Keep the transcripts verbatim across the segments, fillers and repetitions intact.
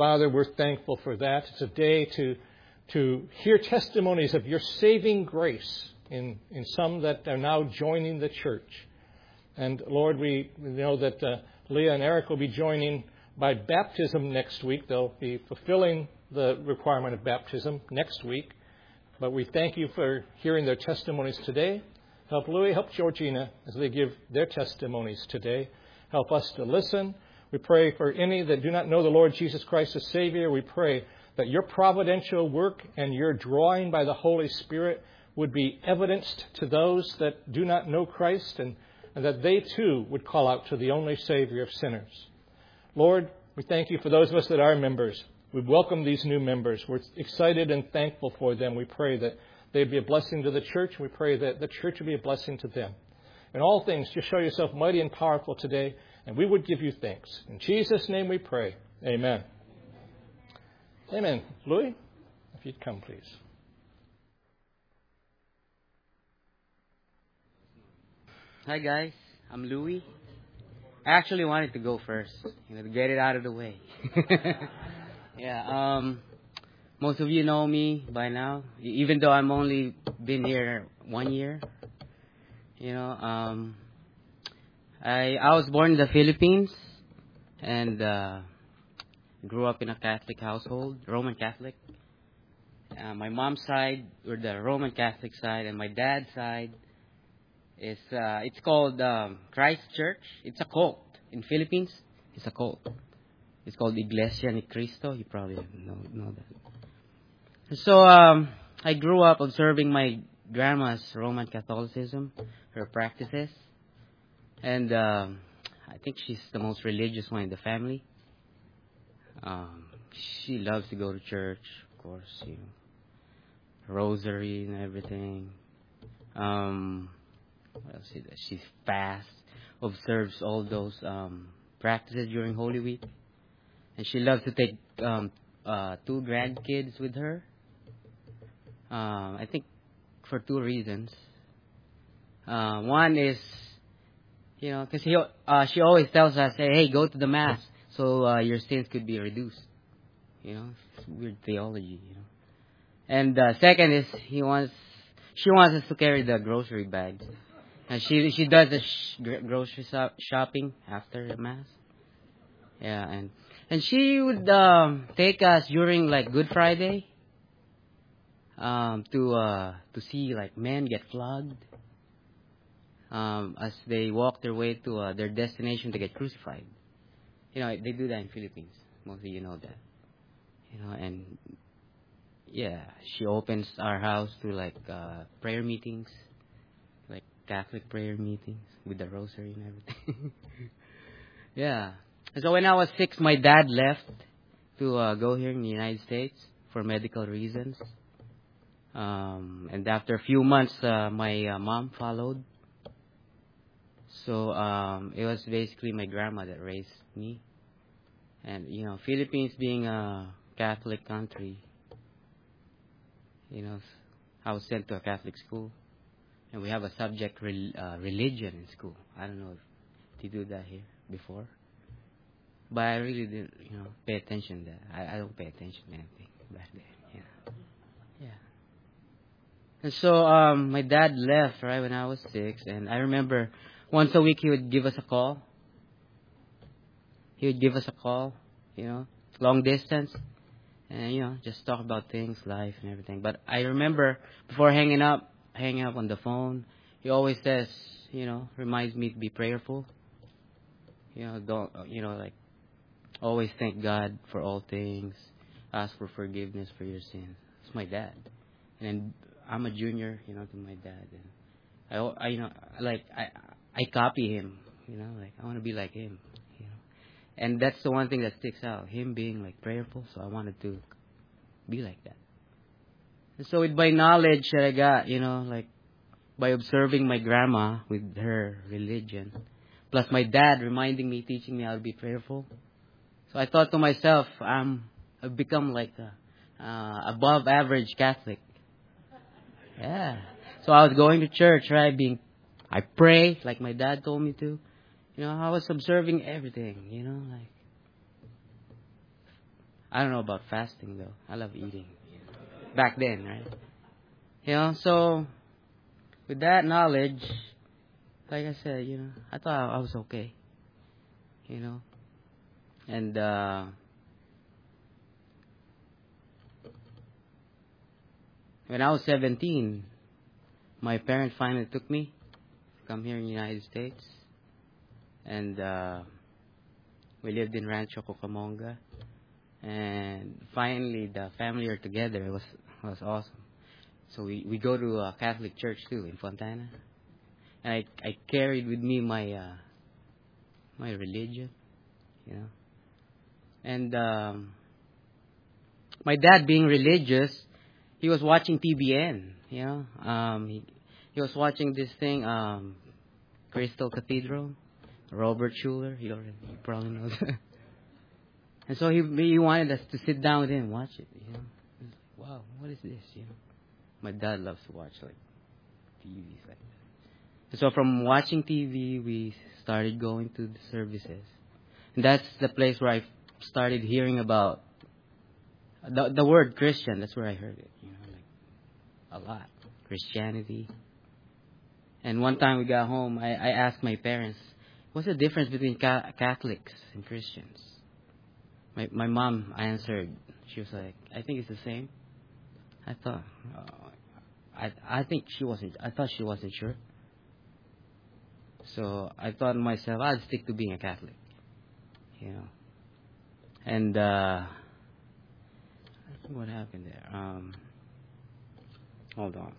Father, we're thankful for that. It's a day to to hear testimonies of your saving grace in, in some that are now joining the church. And Lord, we know that uh, Leah and Eric will be joining by baptism next week. They'll be fulfilling the requirement of baptism next week. But we thank you for hearing their testimonies today. Help Louis, help Georgina as they give their testimonies today. Help us to listen. We pray for any that do not know the Lord Jesus Christ as Savior. We pray that your providential work and your drawing by the Holy Spirit would be evidenced to those that do not know Christ, and, and that they too would call out to the only Savior of sinners. Lord, we thank you for those of us that are members. We welcome these new members. We're excited and thankful for them. We pray that they'd be a blessing to the church. We pray that the church would be a blessing to them. In all things, just show yourself mighty and powerful today, and we would give you thanks. In Jesus' name we pray. Amen. Amen. Louis, if you'd come, please. Hi, guys. I'm Louis. I actually wanted to go first, you know, to get it out of the way. yeah, um, most of you know me by now, even though I'm only been here one year. You know, um, I I was born in the Philippines and uh, grew up in a Catholic household, Roman Catholic. Uh, my mom's side, or the Roman Catholic side, and my dad's side is uh, it's called um, Christ Church. It's a cult in Philippines. It's a cult. It's called Iglesia ni Cristo. You probably know know that. So um, I grew up observing my grandma's Roman Catholicism, her practices, and um, I think she's the most religious one in the family. Um, she loves to go to church, of course, you know, rosary and everything. Um, what else is that? She fasts, observes all those um, practices during Holy Week, and she loves to take um, uh, two grandkids with her. Um, I think for two reasons. Uh, one is, you know, because uh, she always tells us, hey, hey, go to the Mass so uh, your sins could be reduced. You know, it's weird theology, you know. And uh, second is, he wants, she wants us to carry the grocery bags. And she she does the sh- grocery shop- shopping after the Mass. Yeah, and and she would um, take us during like Good Friday. Um, to uh, to see like men get flogged um, as they walk their way to uh, their destination to get crucified. You know, they do that in Philippines. Most of you know that. You know, and yeah, she opens our house to like uh, prayer meetings, like Catholic prayer meetings with the rosary and everything. yeah. And so when I was six, my dad left to uh, go here in the United States for medical reasons. Um, and after a few months, uh, my uh, mom followed. So um, it was basically my grandma that raised me. And, you know, Philippines being a Catholic country, you know, I was sent to a Catholic school. And we have a subject, re- uh, religion in school. I don't know if they do that here before. But I really didn't, you know, pay attention to that. I, I don't pay attention to anything back then. Yeah. Yeah. And so um, my dad left right when I was six, and I remember once a week he would give us a call. He would give us a call, you know, long distance, and you know, just talk about things, life, and everything. But I remember before hanging up, hanging up on the phone, he always says, you know, reminds me to be prayerful. You know, don't, you know, like always thank God for all things, ask for forgiveness for your sins. It's my dad, and then I'm a junior, you know, to my dad, and I, I you know, like I, I copy him, you know, like I want to be like him, you know, and that's the one thing that sticks out, him being like prayerful. So I wanted to be like that. And so with my knowledge that I got, you know, like by observing my grandma with her religion, plus my dad reminding me, teaching me how to be prayerful. So I thought to myself, I'm, I've become like a uh, above average Catholic. Yeah. So I was going to church, right? Being, I pray like my dad told me to. You know, I was observing everything, you know, like I don't know about fasting though. I love eating. Back then, right? You know, so with that knowledge, like I said, you know, I thought I was okay. You know, and uh, when I was seventeen, my parents finally took me to come here in the United States, and uh, we lived in Rancho Cucamonga. And finally, the family are together. It was was awesome. So we, we go to a Catholic church too in Fontana, and I I carried with me my uh, my religion, you know. And um, my dad, being religious, he was watching T B N, you know. Um, he he was watching this thing, um, Crystal Cathedral, Robert Schuller. He already he probably knows. And so he he wanted us to sit down with him and watch it, you know. Like, wow, what is this, you know? My dad loves to watch like T Vs like that. And so from watching T V, we started going to the services, and that's the place where I started hearing about the the word Christian. That's where I heard it, you know, like a lot, Christianity. And one time we got home, I, I asked my parents, "What's the difference between ca- Catholics and Christians?" My my mom answered. She was like, "I think it's the same." I thought, uh, I I think she wasn't. I thought she wasn't sure. So I thought to myself, I'd stick to being a Catholic, you know. And uh, I think what happened there. Um, hold on.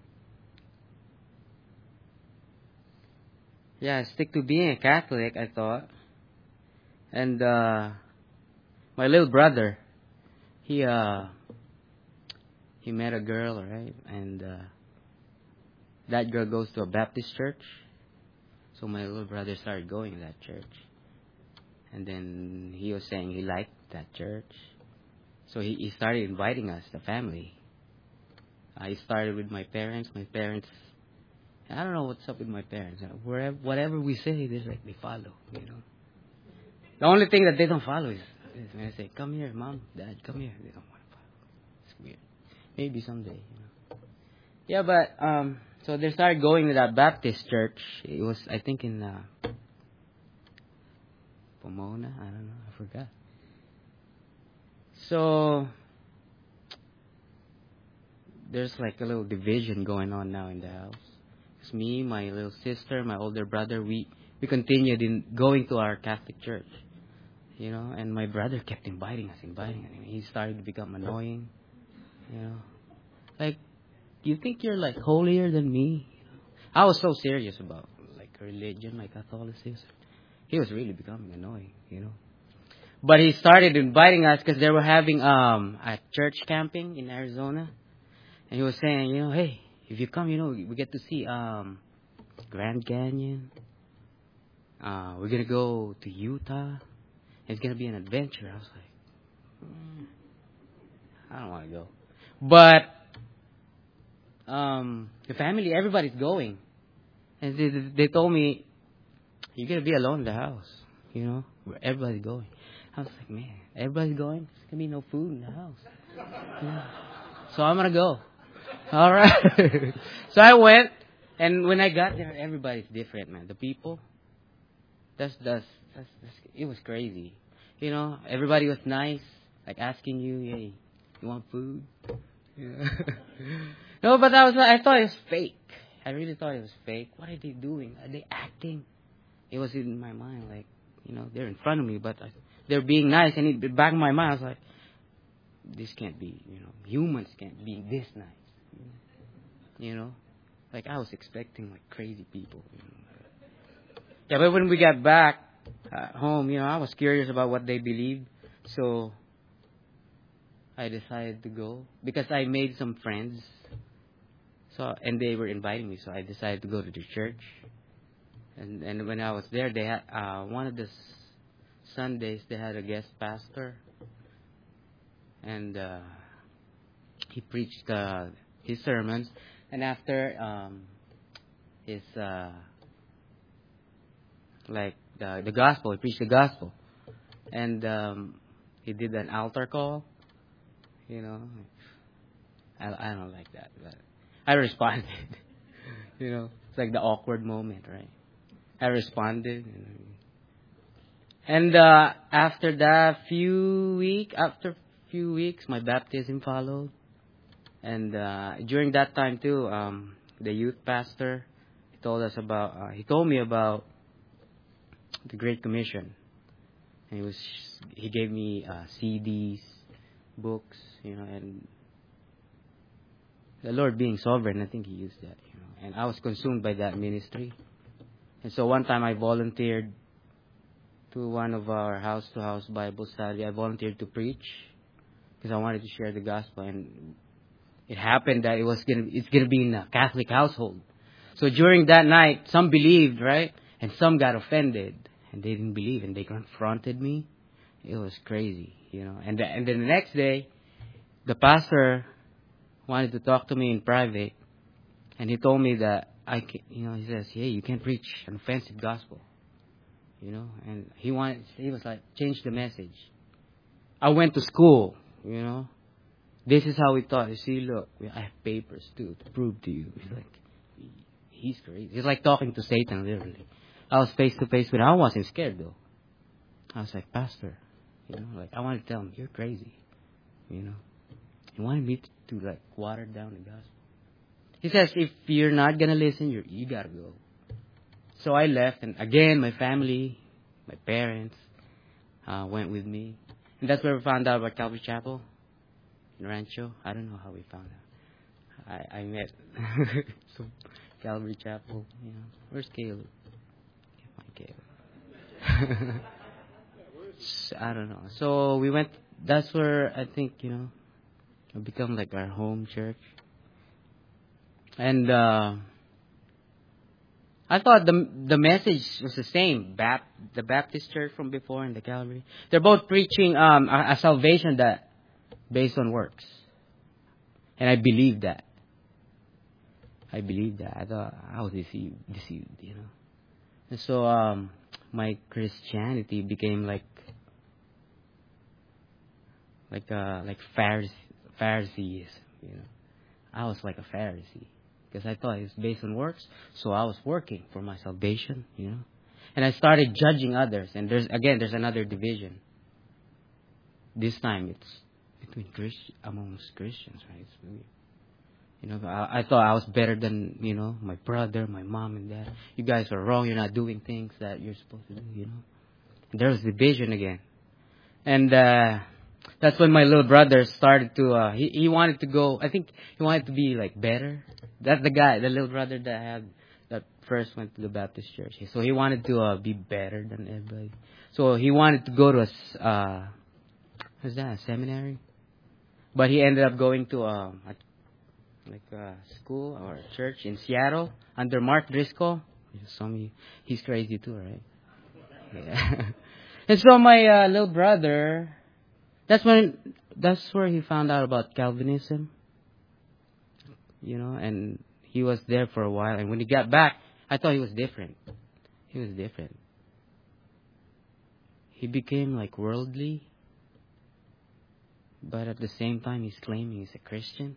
Yeah, I stick to being a Catholic. I thought, and. Uh, My little brother, he uh he met a girl, right? And uh, that girl goes to a Baptist church. So my little brother started going to that church. And then he was saying he liked that church. So he, he started inviting us, the family. Uh, he started with my parents. My parents, I don't know what's up with my parents. Wherever, whatever we say, they like they follow, you know. The only thing that they don't follow is when I say, "Come here, Mom, Dad, come here," they don't want to follow. It's weird. Maybe someday, you know. Yeah, but um, so they started going to that Baptist church. It was, I think, in uh, Pomona. I don't know. I forgot. So there's like a little division going on now in the house. It's me, my little sister, my older brother. We we continued in going to our Catholic church. You know, and my brother kept inviting us, inviting us. He started to become annoying. You know, like, you think you're like holier than me? I was so serious about like religion, like Catholicism. He was really becoming annoying, you know. But he started inviting us because they were having um a church camping in Arizona, and he was saying, you know, hey, if you come, you know, we get to see um Grand Canyon. Uh, we're gonna go to Utah. It's going to be an adventure. I was like, mm, I don't want to go. But um, the family, everybody's going. And they, they told me, you're going to be alone in the house, you know, where everybody's going. I was like, man, everybody's going? There's going to be no food in the house. Yeah. So I'm going to go. All right. So I went, and when I got there, everybody's different, man. The people, that's, that's, that's, that's it was crazy. You know, everybody was nice, like asking you, hey, you want food? Yeah. No, but I was, I thought it was fake. I really thought it was fake. What are they doing? Are they acting? It was in my mind, like, you know, they're in front of me, but I, they're being nice. And in the back of my mind, I was like, this can't be, you know, humans can't be this nice. You know, like I was expecting like crazy people. You know. Yeah, but when we got back at home, you know, I was curious about what they believed, so I decided to go because I made some friends. So and they were inviting me, so I decided to go to the church. And and when I was there, they had uh, one of the s- Sundays they had a guest pastor, and uh, he preached uh, his sermons. And after um, his uh, like the the gospel, he preached the gospel. And um, he did an altar call. You know, I I don't like that, but I responded. You know, it's like the awkward moment, right? I responded, and uh, after that, few week after few weeks, my baptism followed, and uh, during that time too, um, the youth pastor he told us about. Uh, he told me about the Great Commission, and he was he gave me uh, C Ds, books, you know, and the Lord being sovereign, I think He used that, you know, and I was consumed by that ministry. And so one time I volunteered to one of our house-to-house Bible study. I volunteered to preach because I wanted to share the gospel, and it happened that it was gonna it's gonna be in a Catholic household. So during that night, some believed, right, and some got offended, and they didn't believe, and they confronted me. It was crazy, you know. And the, and then the next day, the pastor wanted to talk to me in private, and he told me that I, can, you know, he says, "Hey, you can't preach an offensive gospel," you know. And he wanted, he was like, change the message. I went to school, you know. This is how we taught. You see, look, I have papers too to prove to you. He's like, he's crazy. It's like talking to Satan, literally. I was face to face with him. I wasn't scared though. I was like, Pastor, you know, like I wanted to tell him, you're crazy, you know. He wanted me to, to like water down the gospel. He says, if you're not gonna listen, you you gotta go. So I left, and again, my family, my parents, uh, went with me, and that's where we found out about Calvary Chapel in Rancho. I don't know how we found out. I I met some Calvary Chapel. You know, where's Caleb? Can't find Caleb. I don't know. So we went. That's where I think you know, it become like our home church. And uh, I thought the the message was the same. Bap, the Baptist church from before and the Calvary. They're both preaching um, a, a salvation that based on works. And I believed that. I believed that. I thought I was deceived, deceived, you know. And so um, my Christianity became like like uh, like Pharise, Phariseeism, you know. I was like a Pharisee. Because I thought it was based on works, so I was working for my salvation, you know. And I started judging others, and there's again there's another division. This time it's between Christ amongst Christians, right? It's really, you know, I, I thought I was better than you know my brother, my mom, and dad. You guys are wrong. You're not doing things that you're supposed to do, you know. And there was division again, and uh, that's when my little brother started to. Uh, he he wanted to go. I think he wanted to be like better. That's the guy, the little brother that I had that first went to the Baptist church. So he wanted to uh, be better than everybody. So he wanted to go to a, uh, what's that, a seminary? But he ended up going to a, a like a school or a church in Seattle under Mark Driscoll. Some of you, he's crazy too, right? Yeah. And so my uh, little brother, that's when that's where he found out about Calvinism. You know, and he was there for a while. And when he got back, I thought he was different. He was different. He became like worldly. But at the same time, he's claiming he's a Christian.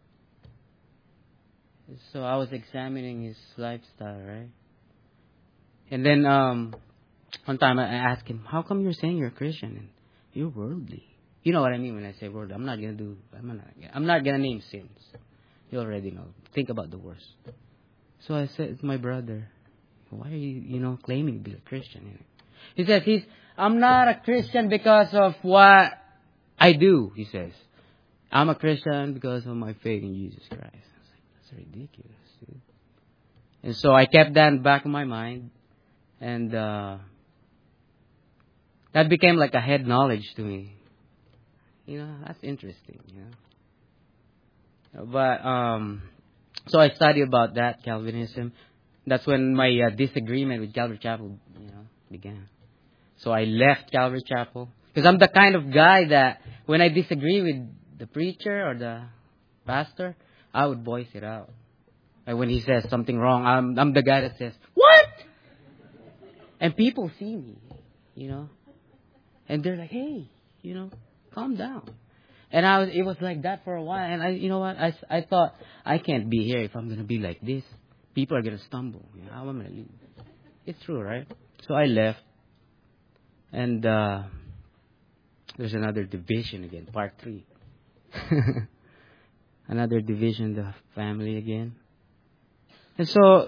So I was examining his lifestyle, right? And then um, one time I asked him, how come you're saying you're a Christian and you're worldly? You know what I mean when I say worldly. I'm not going to do, I'm not, I'm not going to name sins. You already know. Think about the worst. So I said to my brother, why are you, you know, claiming to be a Christian? He says, he's, I'm not a Christian because of what I do, he says. I'm a Christian because of my faith in Jesus Christ. I was like, that's ridiculous, dude. And so I kept that in the back of my mind. And uh, that became like a head knowledge to me. You know, that's interesting, you know. But, um, so I studied about that, Calvinism. That's when my uh, disagreement with Calvary Chapel, you know, began. So I left Calvary Chapel. Because I'm the kind of guy that when I disagree with the preacher or the pastor, I would voice it out. Like when he says something wrong, I'm, I'm the guy that says, what? And people see me, you know. And they're like, hey, you know, calm down. And I was, it was like that for a while. And I, you know what? I, I thought, I can't be here if I'm going to be like this. People are going to stumble. You know, how am I going to leave? It's true, right? So I left. And uh, there's another division again, part three. Another division, the family again. And so,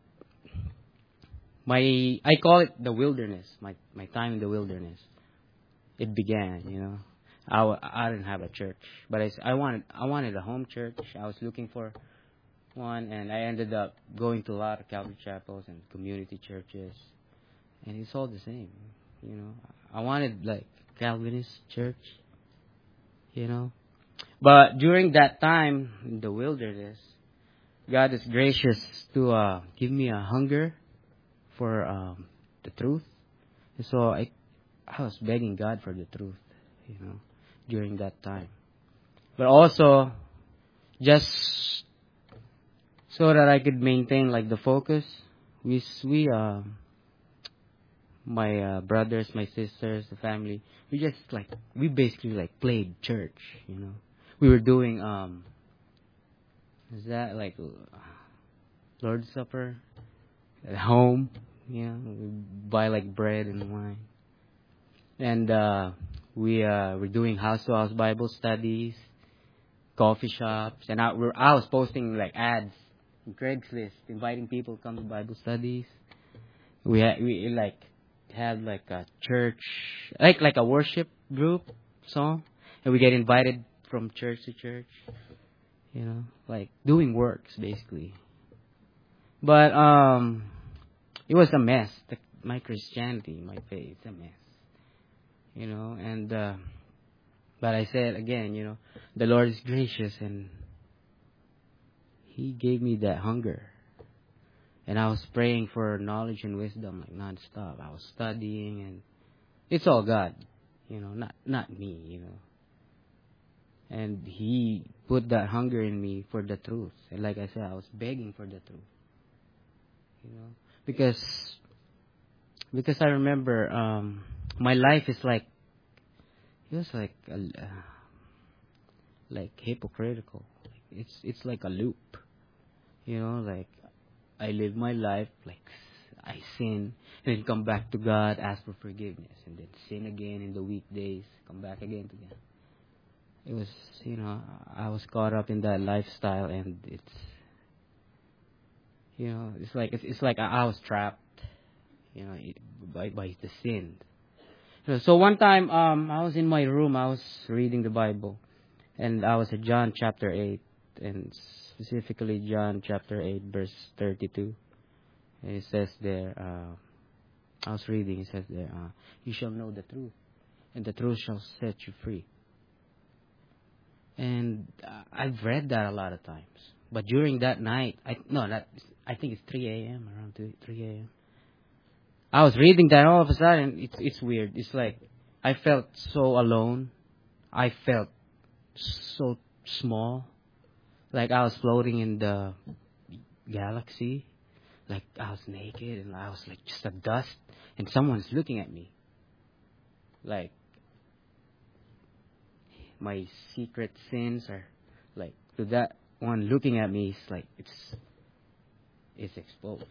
my I call it the wilderness, my, my time in the wilderness. It began, you know. I, w- I didn't have a church, but I, I wanted I wanted a home church. I was looking for one, and I ended up going to a lot of Calvary chapels and community churches, and it's all the same, you know. I wanted like Calvinist church, you know. But during that time in the wilderness, God is gracious to uh, give me a hunger for um, the truth, and so I I was begging God for the truth, you know, during that time. But also, just so that I could maintain like the focus, we we uh, my uh, brothers, my sisters, the family, we just like we basically like played church, you know. We were doing um, is that like Lord's Supper at home, you know, we buy like bread and wine. And uh, we uh, were doing house-to-house Bible studies, coffee shops, and I, we're, I was posting like ads, Craigslist, inviting people to come to Bible studies. We had, we like had like a church, like like a worship group song, and we get invited from church to church, you know, like doing works basically. But um, it was a mess. The, my Christianity, my faith, it's a mess. You know, and, uh, but I said again, you know, the Lord is gracious and He gave me that hunger. And I was praying for knowledge and wisdom like non-stop. I was studying and it's all God, you know, not, not me, you know. And He put that hunger in me for the truth. And like I said, I was begging for the truth, you know, because, because I remember, um, my life is like, it was like, a, uh, like hypocritical. It's it's like a loop, you know. Like I live my life like I sin and then come back to God, ask for forgiveness, and then sin again in the weekdays, come back again to God. It was, you know, I was caught up in that lifestyle, and it's, you know, it's like it's, it's like I was trapped, you know, by by the sin. So one time, um, I was in my room, I was reading the Bible, and I was at John chapter eight, and specifically John chapter eight, verse thirty-two. And it says there, uh, I was reading, it says there, uh, you shall know the truth, and the truth shall set you free. And uh, I've read that a lot of times. But during that night, I no, that I think it's three a.m., around three a.m. I was reading that, all of a sudden, it's it's weird. It's like I felt so alone. I felt so small. Like I was floating in the galaxy. Like I was naked and I was like just a dust. And someone's looking at me. Like my secret sins are like to that one looking at me. It's like it's it's exposed.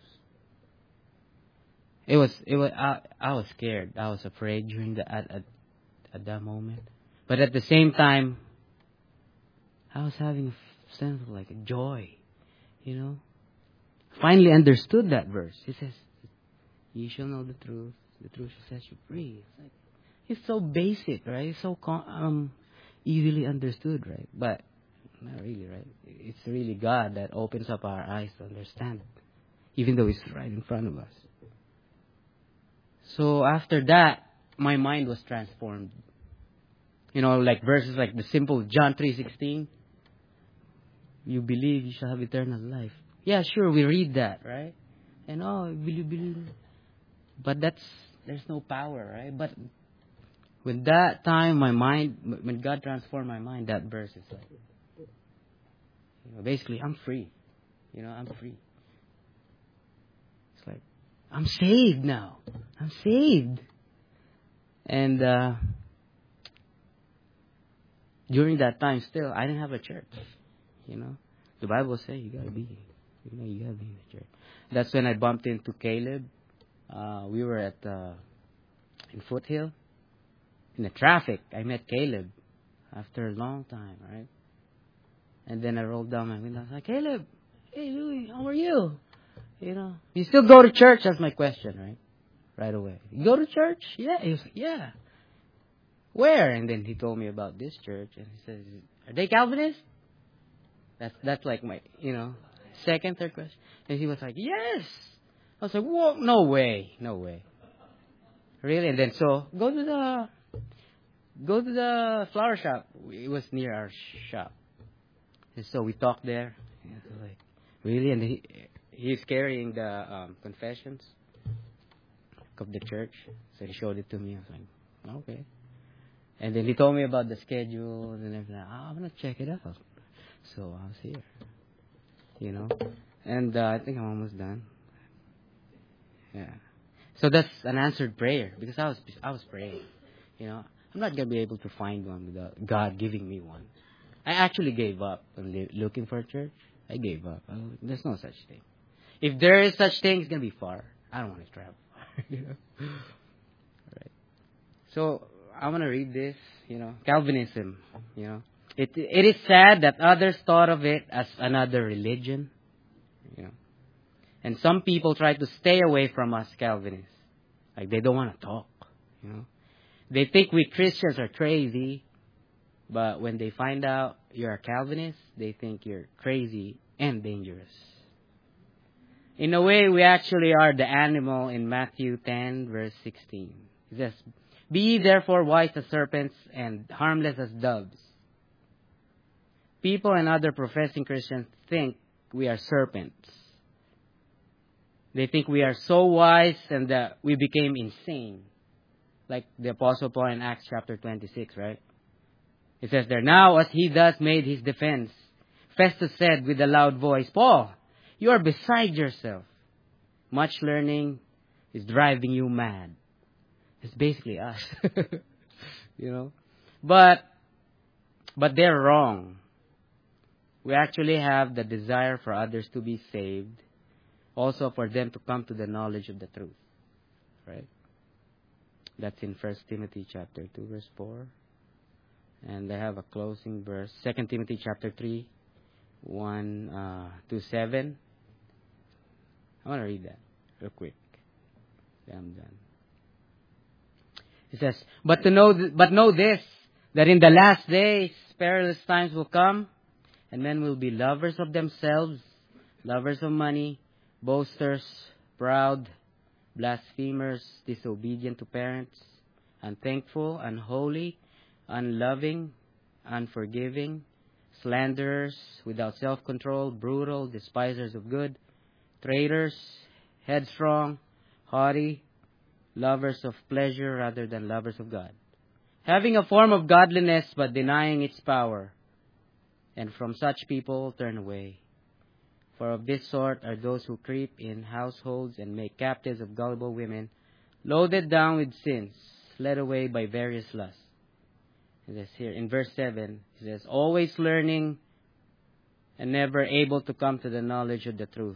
It was, it was, I, I was scared. I was afraid during the, at, at, at that moment. But at the same time, I was having a sense of like a joy, you know. Finally understood that verse. It says, "You shall know the truth. The truth shall set you free." It's like, it's so basic, right? It's so um, easily understood, right? But not really, right? It's really God that opens up our eyes to understand, even though it's right in front of us. So after that, my mind was transformed. You know, like verses like the simple John three sixteen. You believe, you shall have eternal life. Yeah, sure, we read that, right? And oh, will you believe? But that's, there's no power, right? But when that time, my mind, when God transformed my mind, that verse is like, you know, basically, I'm free. You know, I'm free. It's like, I'm saved now. I'm saved. And uh, during that time, still, I didn't have a church. You know, the Bible says you gotta be, you know, you gotta be in the church. That's when I bumped into Caleb. Uh, we were at uh, in Foothill. In the traffic, I met Caleb after a long time, right? And then I rolled down my window. I was like, Caleb, hey Louis, how are you? You know, you still go to church? That's my question, right? Right away. You go to church? Yeah. He was like, yeah. Where? And then he told me about this church, and he says, are they Calvinists? That's that's like my, you know, second, third question. And he was like, yes. I was like, whoa, no way, no way. Really? And then so go to the go to the flower shop. It was near our shop. And so we talked there. And I was like, really? And he he's carrying the um, confessions of the church. So he showed it to me. I was like, okay. And then he told me about the schedule, and I was like, oh, I'm gonna check it out. So I was here, you know, and uh, I think I'm almost done. Yeah. So that's an answered prayer, because I was I was praying, you know. I'm not gonna be able to find one without God giving me one. I actually gave up on li- looking for a church. I gave up. I was, there's no such thing. If there is such thing, it's gonna be far. I don't want to travel. You know. All right. So I want to read this. You know, Calvinism. You know, it it is sad that others thought of it as another religion. You know, and some people try to stay away from us Calvinists. Like they don't want to talk. You know, they think we Christians are crazy, but when they find out you're a Calvinist, they think you're crazy and dangerous. In a way, we actually are the animal in Matthew ten, verse sixteen. It says, be ye therefore wise as serpents and harmless as doves. People and other professing Christians think we are serpents. They think we are so wise and that we became insane. Like the Apostle Paul in Acts chapter twenty-six, right? It says there, now as he thus made his defense, Festus said with a loud voice, Paul, you are beside yourself. Much learning is driving you mad. It's basically us. You know? But, but they're wrong. We actually have the desire for others to be saved. Also for them to come to the knowledge of the truth. Right? That's in First Timothy chapter two, verse four. And I have a closing verse. Second Timothy chapter three, one uh, to seven. I want to read that real quick. Then I'm done. It says, but to know, th- but know this, that in the last days perilous times will come, and men will be lovers of themselves, lovers of money, boasters, proud, blasphemers, disobedient to parents, unthankful, unholy, unloving, unforgiving, slanderers, without self-control, brutal, despisers of good, traitors, headstrong, haughty, lovers of pleasure rather than lovers of God, having a form of godliness but denying its power. And from such people turn away. For of this sort are those who creep in households and make captives of gullible women, loaded down with sins, led away by various lusts. It says here in verse seven, it says, always learning and never able to come to the knowledge of the truth.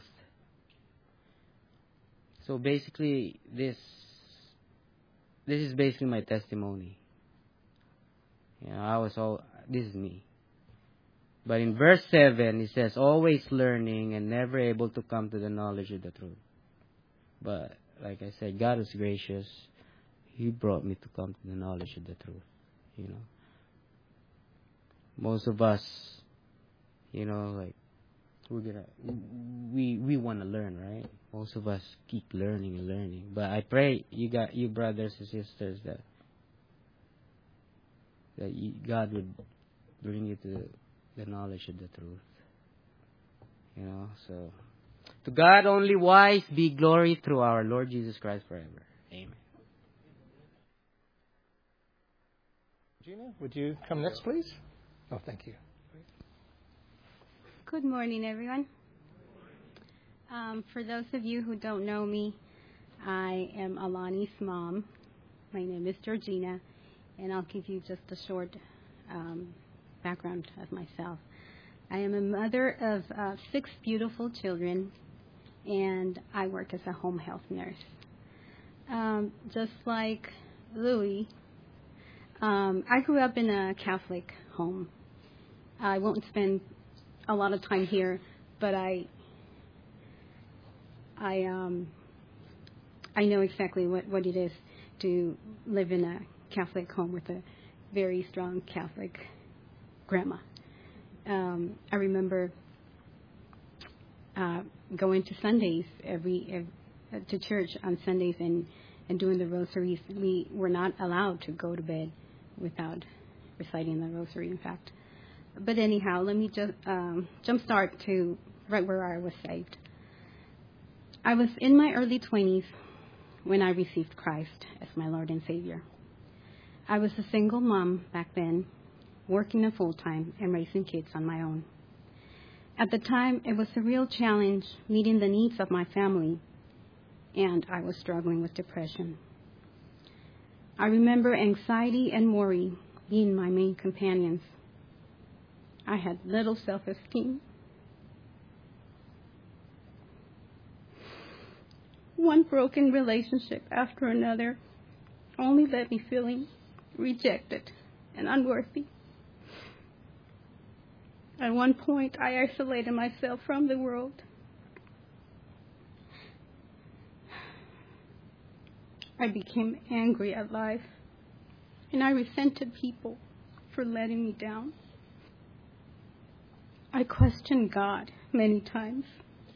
So basically, this this is basically my testimony. You know, I was all, this is me. But in verse seven, it says, always learning and never able to come to the knowledge of the truth. But, like I said, God was gracious. He brought me to come to the knowledge of the truth. You know. Most of us, you know, like, we're gonna, we, we want to learn, right? Most of us keep learning and learning. But I pray you got, you brothers and sisters, that, that you, God would bring you to the knowledge of the truth. You know, so to God only wise be glory through our Lord Jesus Christ forever. Amen. Gina, would you come next, please? Oh, thank you. Good morning, everyone. Um, for those of you who don't know me, I am Alani's mom. My name is Georgina, and I'll give you just a short um, background as myself. I am a mother of uh, six beautiful children, and I work as a home health nurse. Um, just like Louis, um, I grew up in a Catholic home. I won't spend a lot of time here, but I, I, um, I know exactly what, what it is to live in a Catholic home with a very strong Catholic grandma. Um, I remember uh, going to Sundays every, every to church on Sundays and, and doing the rosaries. We were not allowed to go to bed without reciting the rosary, in fact. But anyhow, let me just um, jump start to right where I was saved. I was in my early twenties when I received Christ as my Lord and Savior. I was a single mom back then, working a full-time and raising kids on my own. At the time, it was a real challenge meeting the needs of my family, and I was struggling with depression. I remember anxiety and worry being my main companions. I had little self-esteem. One broken relationship after another only left me feeling rejected and unworthy. At one point, I isolated myself from the world. I became angry at life, and I resented people for letting me down. I questioned God many times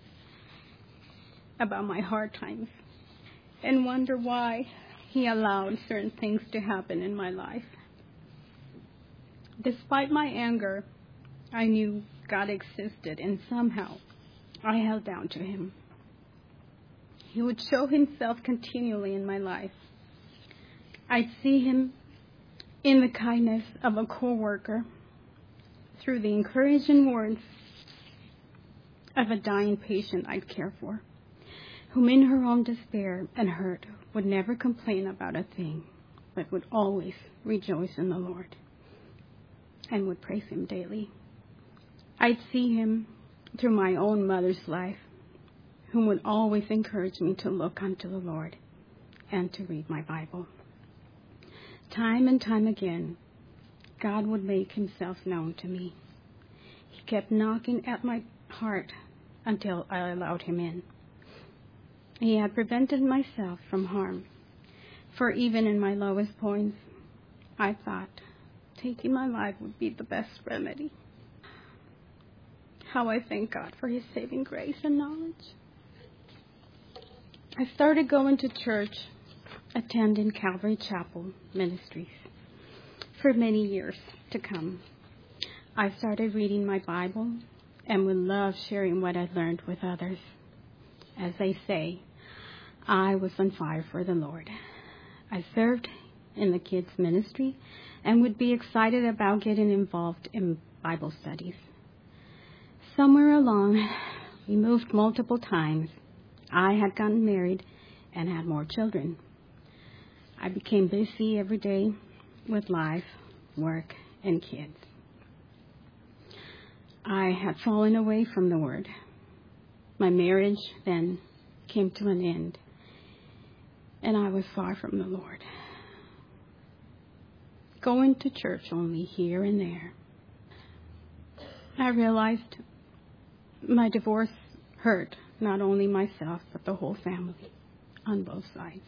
about my hard times and wonder why He allowed certain things to happen in my life. Despite my anger, I knew God existed, and somehow I held on to Him. He would show Himself continually in my life. I'd see Him in the kindness of a co-worker, through the encouraging words of a dying patient I'd care for, whom in her own despair and hurt would never complain about a thing, but would always rejoice in the Lord and would praise Him daily. I'd see Him through my own mother's life, whom would always encourage me to look unto the Lord and to read my Bible. Time and time again, God would make Himself known to me. He kept knocking at my heart until I allowed Him in. He had prevented myself from harm, for even in my lowest points, I thought taking my life would be the best remedy. How I thank God for His saving grace and knowledge. I started going to church, attending Calvary Chapel Ministries for many years to come. I started reading my Bible and would love sharing what I learned with others. As they say, I was on fire for the Lord. I served in the kids' ministry and would be excited about getting involved in Bible studies. Somewhere along, we moved multiple times. I had gotten married and had more children. I became busy every day with life, work, and kids. I had fallen away from the Word. My marriage then came to an end, and I was far from the Lord, going to church only here and there. I realized my divorce hurt not only myself, but the whole family on both sides.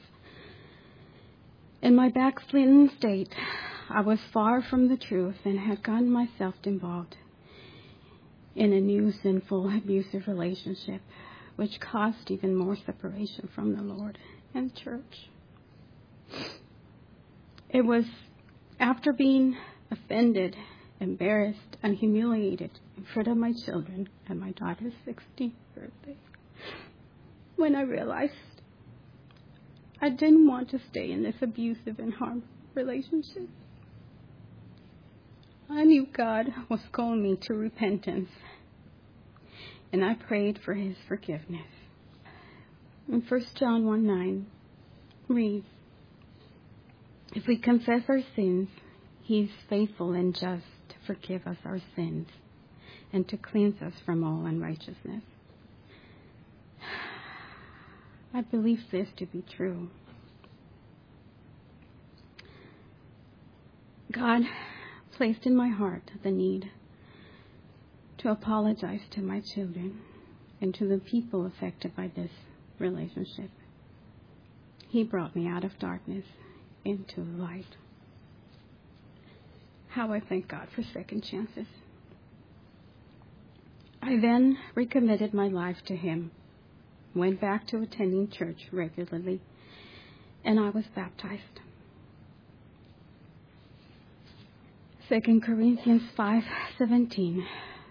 In my backslidden state, I was far from the truth and had gotten myself involved in a new sinful, abusive relationship, which caused even more separation from the Lord and church. It was after being offended, embarrassed, and humiliated in front of my children at my daughter's sixteenth birthday when I realized I didn't want to stay in this abusive and harmful relationship. I knew God was calling me to repentance, and I prayed for His forgiveness. In First John one nine reads, "If we confess our sins, He is faithful and just to forgive us our sins and to cleanse us from all unrighteousness. I believe this to be true. God placed in my heart the need to apologize to my children and to the people affected by this relationship. He brought me out of darkness into the light. How I thank God for second chances. I then recommitted my life to Him, went back to attending church regularly, and I was baptized. Second Corinthians five seventeen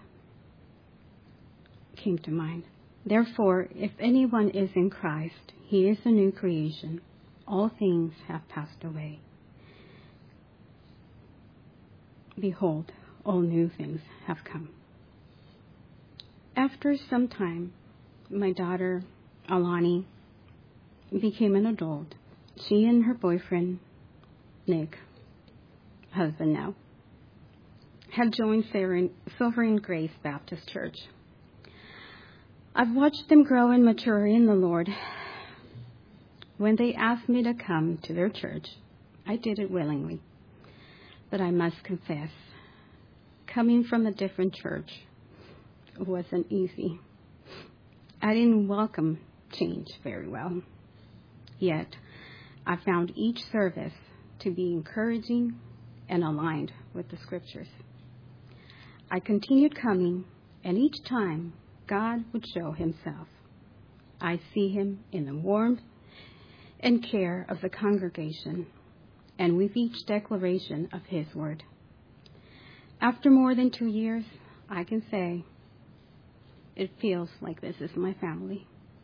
came to mind. Therefore, if anyone is in Christ, he is a new creation. All things have passed away. Behold, all new things have come. After some time, my daughter, Alani, became an adult. She and her boyfriend, Nick, husband now, had joined Silver and Grace Baptist Church. I've watched them grow and mature in the Lord. When they asked me to come to their church, I did it willingly. But I must confess, coming from a different church wasn't easy. I didn't welcome change very well. Yet, I found each service to be encouraging and aligned with the Scriptures. I continued coming, and each time God would show Himself. I see Him in the warmth and care of the congregation, and with each declaration of His word. After more than two years, I can say it feels like this is my family.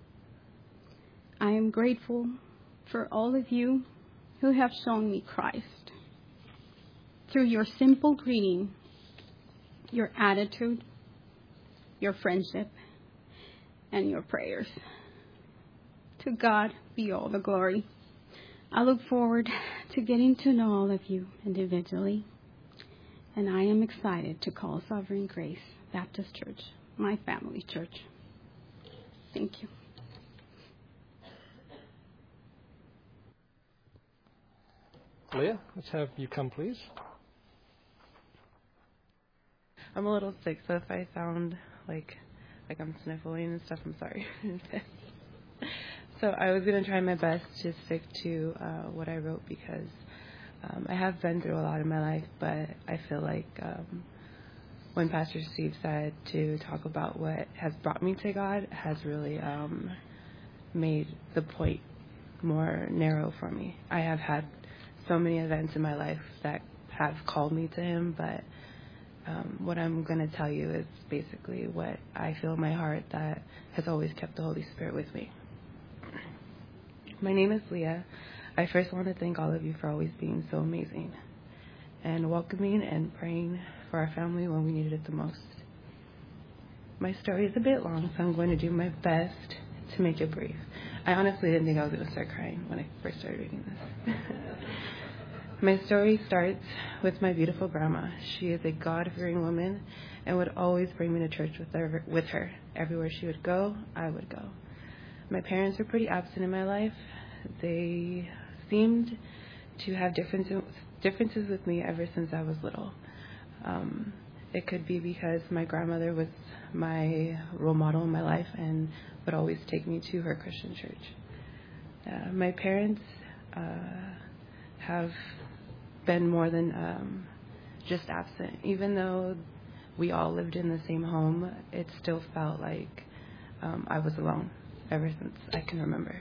I am grateful for all of you who have shown me Christ through your simple greeting, your attitude, your friendship, and your prayers. To God be all the glory. I look forward to getting to know all of you individually, and I am excited to call Sovereign Grace Baptist Church my family church. Thank you. Leah, let's have you come, please. I'm a little sick, so if I sound like like I'm sniffling and stuff, I'm sorry. So I was going to try my best to stick to uh, what I wrote because um, I have been through a lot in my life, but I feel like um, when Pastor Steve said to talk about what has brought me to God has really um, made the point more narrow for me. I have had so many events in my life that have called me to Him, but um, what I'm going to tell you is basically what I feel in my heart that has always kept the Holy Spirit with me. My name is Leah. I first want to thank all of you for always being so amazing and welcoming and praying for our family when we needed it the most. My story is a bit long, so I'm going to do my best to make it brief. I honestly didn't think I was going to start crying when I first started reading this. My story starts with my beautiful grandma. She is a God-fearing woman and would always bring me to church with her, with her. Everywhere she would go, I would go. My parents were pretty absent in my life. They seemed to have differences, differences with me ever since I was little. Um, it could be because my grandmother was my role model in my life and would always take me to her Christian church. Uh, my parents uh, have been more than um, just absent. Even though we all lived in the same home, it still felt like um, I was alone ever since I can remember.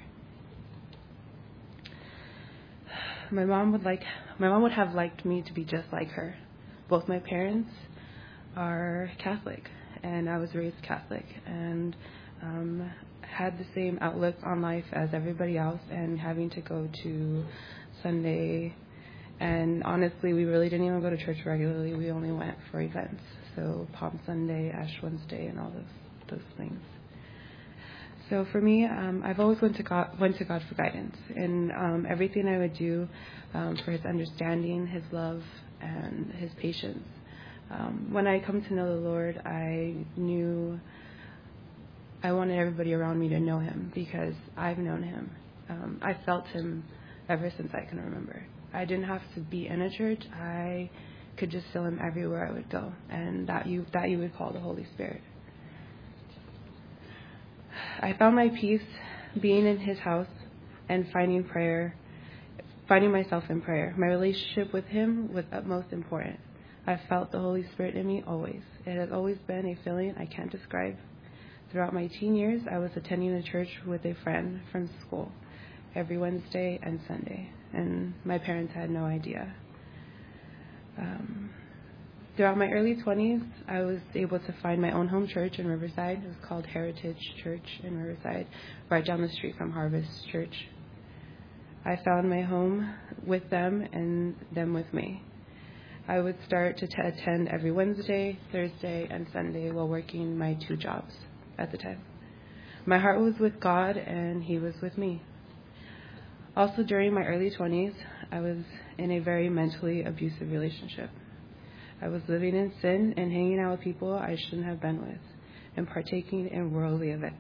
My mom would like, my mom would have liked me to be just like her. Both my parents are Catholic, and I was raised Catholic, and um, had the same outlook on life as everybody else, and having to go to Sunday. And honestly, we really didn't even go to church regularly. We only went for events, so Palm Sunday, Ash Wednesday, and all those those things. So for me, um, I've always went to God, went to God for guidance in um, everything I would do, um, for His understanding, His love, and His patience. Um, when I come to know the Lord, I knew I wanted everybody around me to know him because I've known him. Um, I felt him ever since I can remember. I didn't have to be in a church. I could just feel him everywhere I would go, and that you that you would call the Holy Spirit. I found my peace being in his house and finding prayer, finding myself in prayer. My relationship with him was utmost important. I felt the Holy Spirit in me always. It has always been a feeling I can't describe. Throughout my teen years, I was attending a church with a friend from school every Wednesday and Sunday, and my parents had no idea. Um, throughout my early twenties, I was able to find my own home church in Riverside. It was called Heritage Church in Riverside, right down the street from Harvest Church. I found my home with them and them with me. I would start to t- attend every Wednesday, Thursday, and Sunday while working my two jobs at the time. My heart was with God, and he was with me. Also, during my early twenties, I was in a very mentally abusive relationship. I was living in sin and hanging out with people I shouldn't have been with and partaking in worldly events.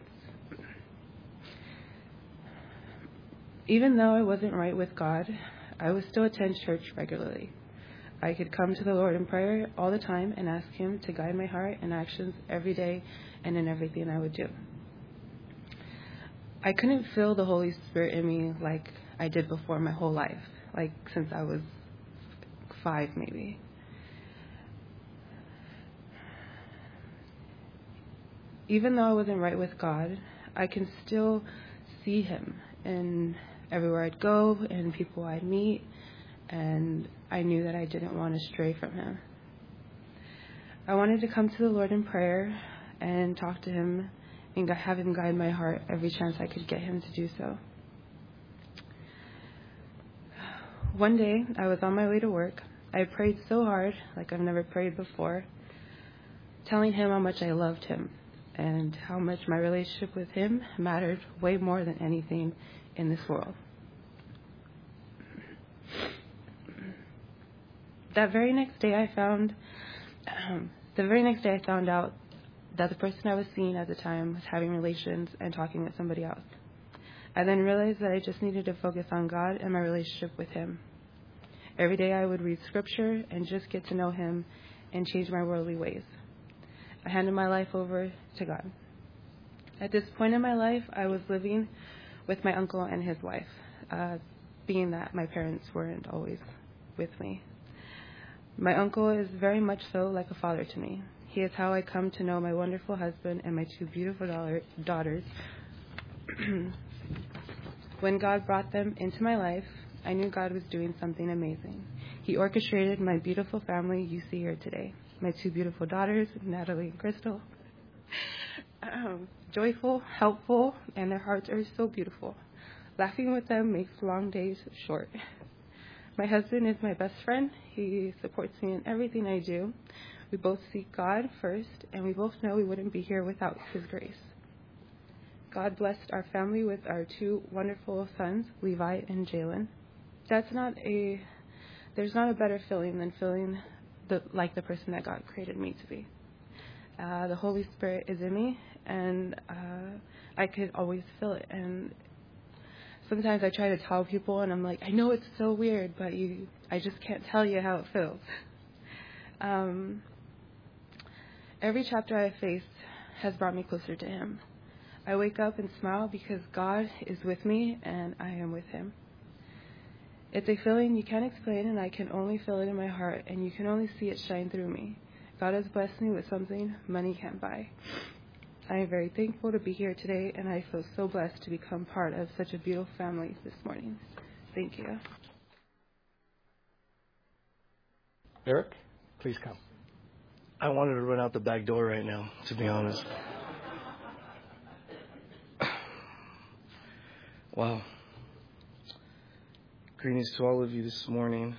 Even though I wasn't right with God, I would still attend church regularly. I could come to the Lord in prayer all the time and ask him to guide my heart and actions every day and in everything I would do. I couldn't feel the Holy Spirit in me like I did before my whole life, like since I was five maybe. Even though I wasn't right with God, I can still see him in everywhere I'd go and people I'd meet, and I knew that I didn't want to stray from him. I wanted to come to the Lord in prayer and talk to him and have him guide my heart every chance I could get him to do so. One day, I was on my way to work. I prayed so hard, like I've never prayed before, telling him how much I loved him and how much my relationship with him mattered way more than anything in this world. That very next day, I found, um, the very next day I found out that the person I was seeing at the time was having relations and talking with somebody else. I then realized that I just needed to focus on God and my relationship with him. Every day I would read scripture and just get to know him and change my worldly ways. I handed my life over to God. At this point in my life, I was living with my uncle and his wife, uh, being that my parents weren't always with me. My uncle is very much so like a father to me. He is how I come to know my wonderful husband and my two beautiful daughter, daughters. When God brought them into my life, I knew God was doing something amazing. He orchestrated my beautiful family you see here today. My two beautiful daughters, Natalie and Crystal. Um, joyful, helpful, and their hearts are so beautiful. Laughing with them makes long days short. My husband is my best friend. He supports me in everything I do. We both seek God first, and we both know we wouldn't be here without his grace. God blessed our family with our two wonderful sons, Levi and Jalen. That's not a, there's not a better feeling than feeling the, like the person that God created me to be. Uh, the Holy Spirit is in me, and uh, I could always feel it. And sometimes I try to tell people, and I'm like, I know it's so weird, but you, I just can't tell you how it feels. Um, every chapter I faced has brought me closer to him. I wake up and smile because God is with me, and I am with him. It's a feeling you can't explain, and I can only feel it in my heart, and you can only see it shine through me. God has blessed me with something money can't buy. I am very thankful to be here today, and I feel so blessed to become part of such a beautiful family this morning. Thank you. Eric, please come. I wanted to run out the back door right now, to be honest. Wow. Greetings to all of you this morning.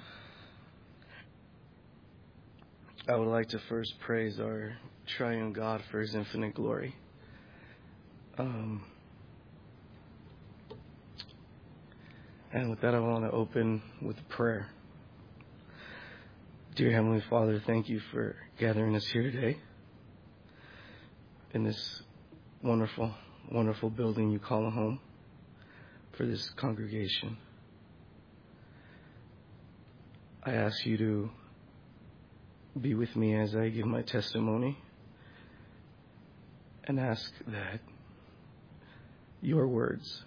I would like to first praise our triune God for his infinite glory. Um, and with that, I want to open with prayer. Dear Heavenly Father, thank you for gathering us here today in this wonderful, wonderful building you call a home for this congregation. I ask you to be with me as I give my testimony and ask that your words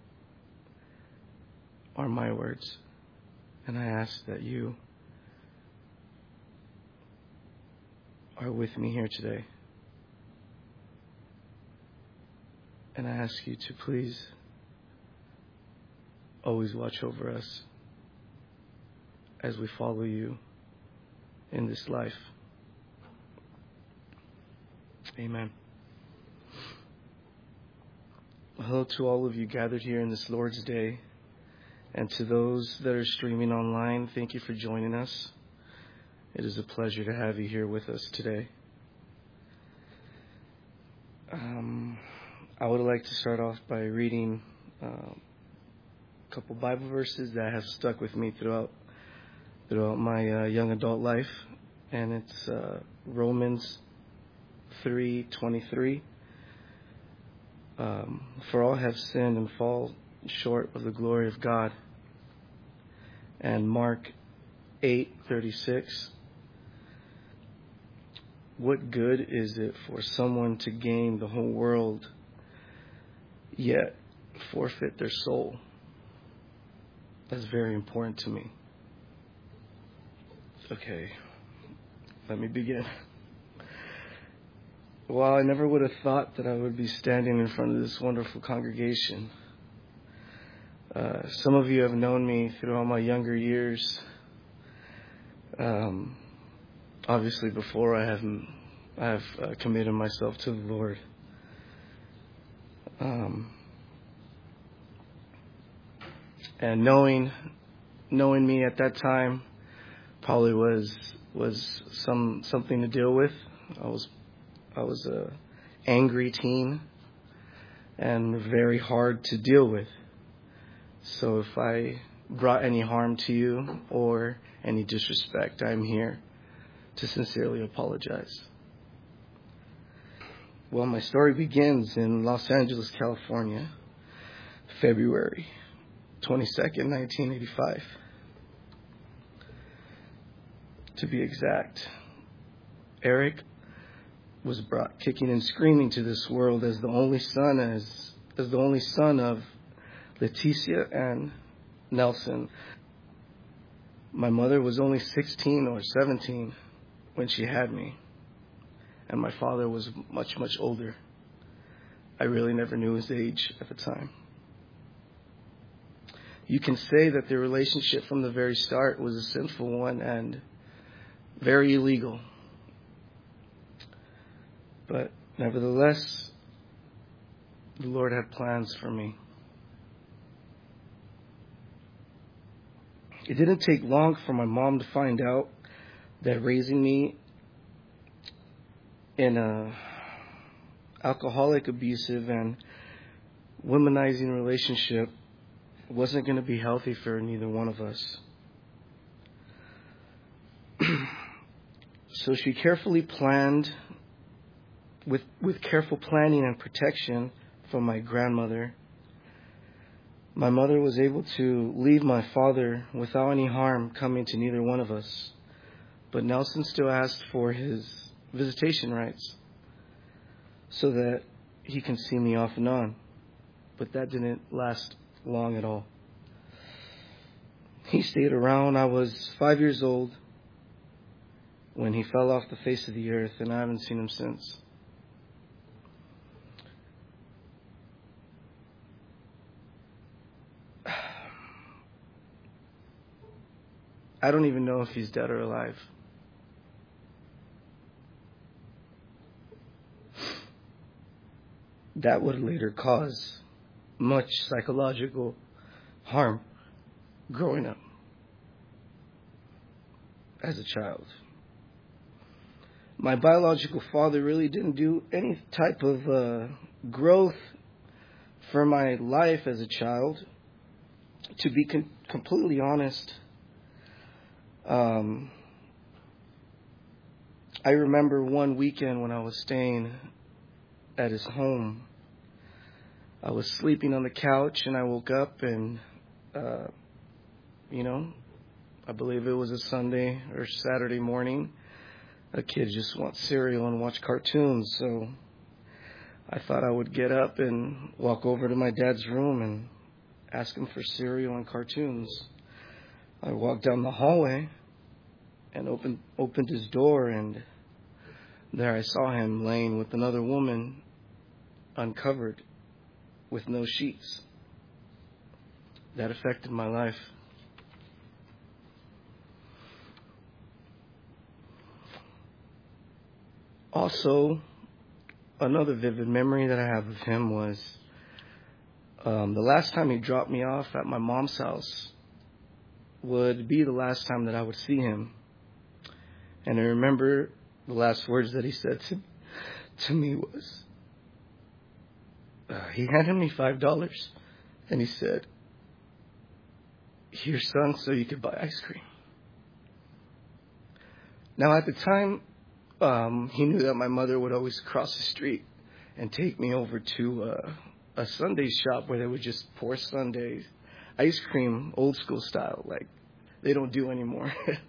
are my words. And I ask that you are with me here today. And I ask you to please always watch over us as we follow you in this life. Amen. Hello to all of you gathered here in this Lord's Day, and to those that are streaming online, thank you for joining us. It is a pleasure to have you here with us today. Um, I would like to start off by reading uh, a couple Bible verses that have stuck with me throughout throughout my uh, young adult life, and it's uh, Romans three twenty-three. Um, For all have sinned and fall short of the glory of God. And Mark eight thirty-six. What good is it for someone to gain the whole world, yet forfeit their soul? That's very important to me. Okay, let me begin. While I never would have thought that I would be standing in front of this wonderful congregation, uh, some of you have known me throughout my younger years. Um, obviously, before I have I have uh, committed myself to the Lord. Um, and knowing knowing me at that time probably was was some something to deal with. I was I was a angry teen and very hard to deal with. So if I brought any harm to you or any disrespect, I'm here to sincerely apologize. Well, my story begins in Los Angeles, California, February twenty-second, nineteen eighty-five. To be exact, Eric was brought kicking and screaming to this world as the only son as as the only son of Leticia and Nelson. My mother was only sixteen or seventeen when she had me, and my father was much, much older. I really never knew his age at the time. You can say that the relationship from the very start was a sinful one and very illegal. But nevertheless, the Lord had plans for me. It didn't take long for my mom to find out that raising me in a alcoholic, abusive, and womanizing relationship wasn't going to be healthy for neither one of us. So she carefully planned, with, with careful planning and protection from my grandmother, my mother was able to leave my father without any harm coming to neither one of us. But Nelson still asked for his visitation rights so that he can see me off and on. But that didn't last long at all. He stayed around. I was five years old when he fell off the face of the earth, and I haven't seen him since. I don't even know if he's dead or alive. That would later cause much psychological harm growing up as a child. My biological father really didn't do any type of uh, growth for my life as a child. To be con- completely honest, um, I remember one weekend when I was staying at his home. I was sleeping on the couch and I woke up and, uh, you know, I believe it was a Sunday or Saturday morning. A kid just wants cereal and watch cartoons. So I thought I would get up and walk over to my dad's room and ask him for cereal and cartoons. I walked down the hallway and opened opened his door, and there I saw him laying with another woman, uncovered, with no sheets. That affected my life. Also, another vivid memory that I have of him was um, the last time he dropped me off at my mom's house would be the last time that I would see him. And I remember the last words that he said to, to me was, uh, he handed me five dollars and he said, "Here, son, so you could buy ice cream." Now, at the time, um, he knew that my mother would always cross the street and take me over to uh, a Sunday shop where they would just pour sundaes, ice cream, old school style, like they don't do anymore.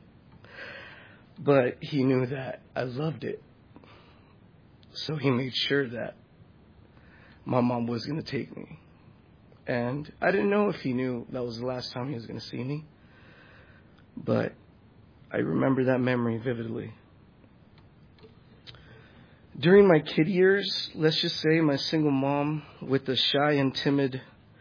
But he knew that I loved it. So he made sure that my mom was going to take me. And I didn't know if he knew that was the last time he was going to see me. But I remember that memory vividly. During my kid years, let's just say my single mom with a shy and timid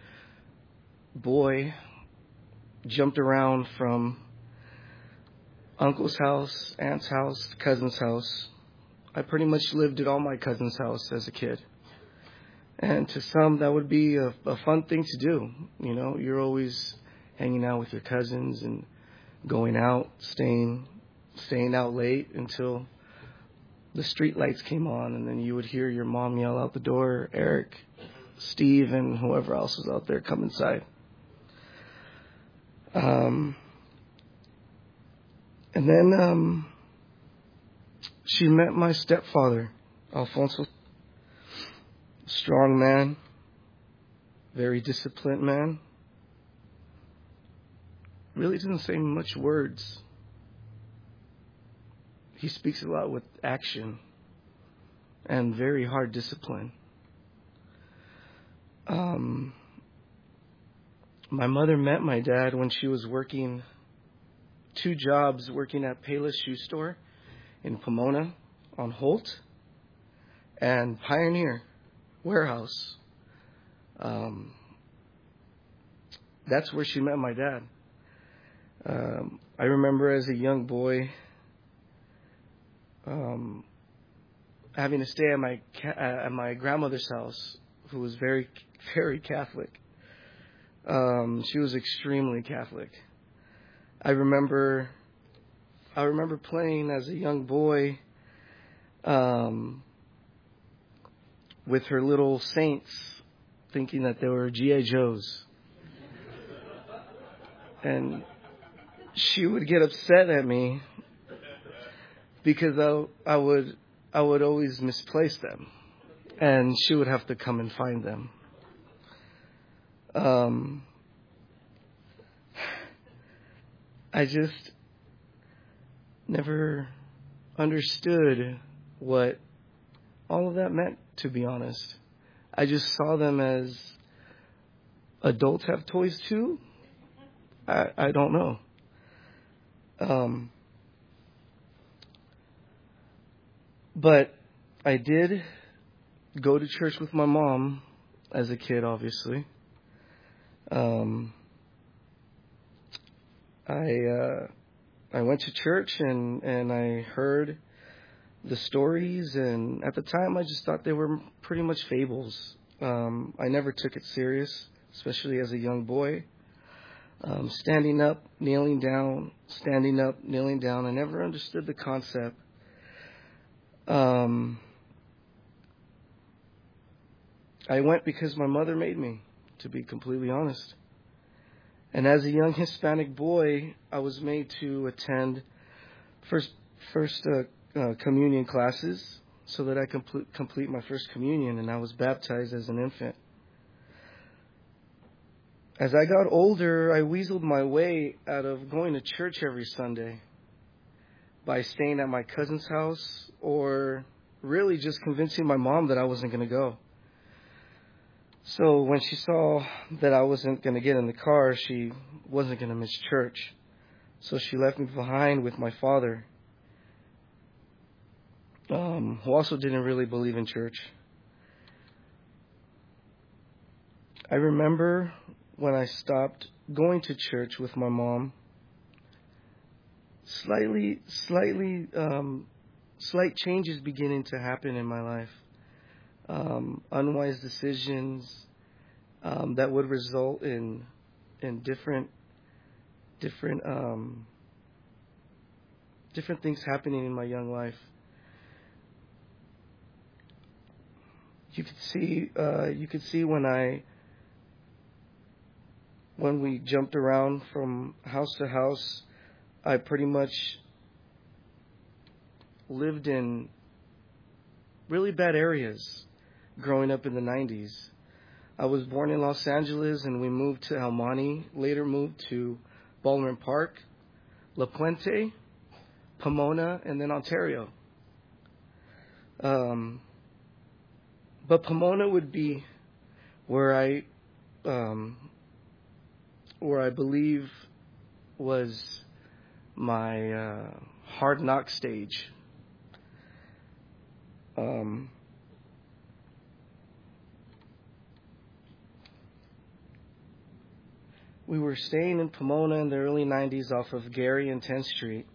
boy jumped around from uncle's house, aunt's house, cousin's house. I pretty much lived at all my cousins' house as a kid. And to some, that would be a, a fun thing to do. You know, you're always hanging out with your cousins and going out, staying, staying out late until the street lights came on, and then you would hear your mom yell out the door, "Eric, Steve," and whoever else was out there, "Come inside." Um, and then um, she met my stepfather, Alfonso. Strong man, very disciplined man. Really doesn't say much words. He speaks a lot with action and very hard discipline. Um, my mother met my dad when she was working two jobs, working at Payless Shoe Store in Pomona on Holt and Pioneer Warehouse. Um, that's where she met my dad. Um, I remember as a young boy um, having to stay at my at my grandmother's house, who was very, very Catholic. Um, she was extremely Catholic. I remember, I remember playing as a young boy um, with her little saints, thinking that they were G I Joes. And she would get upset at me because I, I would I would always misplace them, and she would have to come and find them. Um, I just never understood what all of that meant, to be honest. I just saw them as adults have toys too. I, I don't know. Um, but I did go to church with my mom as a kid, obviously. Um, I uh, I went to church and, and I heard the stories, and at the time I just thought they were pretty much fables. Um, I never took it serious, especially as a young boy. Um, standing up, kneeling down, standing up, kneeling down. I never understood the concept. Um, I went because my mother made me, to be completely honest. And as a young Hispanic boy, I was made to attend first first uh, uh, communion classes so that I complete complete my first communion, and I was baptized as an infant. As I got older, I weaseled my way out of going to church every Sunday by staying at my cousin's house, or really just convincing my mom that I wasn't going to go. So when she saw that I wasn't going to get in the car, she wasn't going to miss church. So she left me behind with my father, um, who also didn't really believe in church. I remember when I stopped going to church with my mom, slightly, slightly, um, slight changes beginning to happen in my life. Um, unwise decisions um, that would result in in different, different, um, different things happening in my young life. You could see, uh, you could see when I. When we jumped around from house to house, I pretty much lived in really bad areas growing up in the nineties. I was born in Los Angeles, and we moved to El Monte, later moved to Baldwin Park, La Puente, Pomona, and then Ontario. Um, but Pomona would be where I... Um, where I believe was my uh, hard knock stage. Um, we were staying in Pomona in the early nineties off of Gary and tenth Street.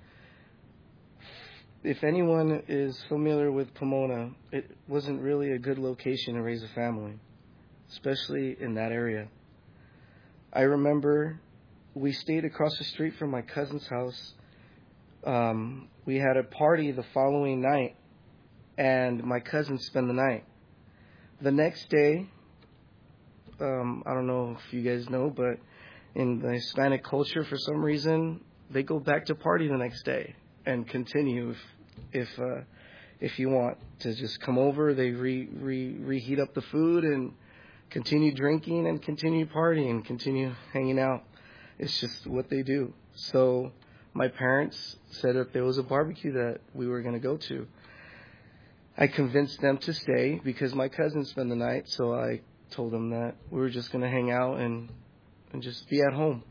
If anyone is familiar with Pomona, it wasn't really a good location to raise a family, especially in that area. I remember we stayed across the street from my cousin's house. Um, we had a party the following night, and my cousin spent the night. The next day, um, I don't know if you guys know, but in the Hispanic culture, for some reason, they go back to party the next day and continue if if, uh, if you want to just come over. They re, re, reheat up the food and continue drinking and continue partying, continue hanging out. It's just what they do. So my parents said that there was a barbecue that we were going to go to. I convinced them to stay because my cousin spent the night, so I told them that we were just going to hang out and and just be at home.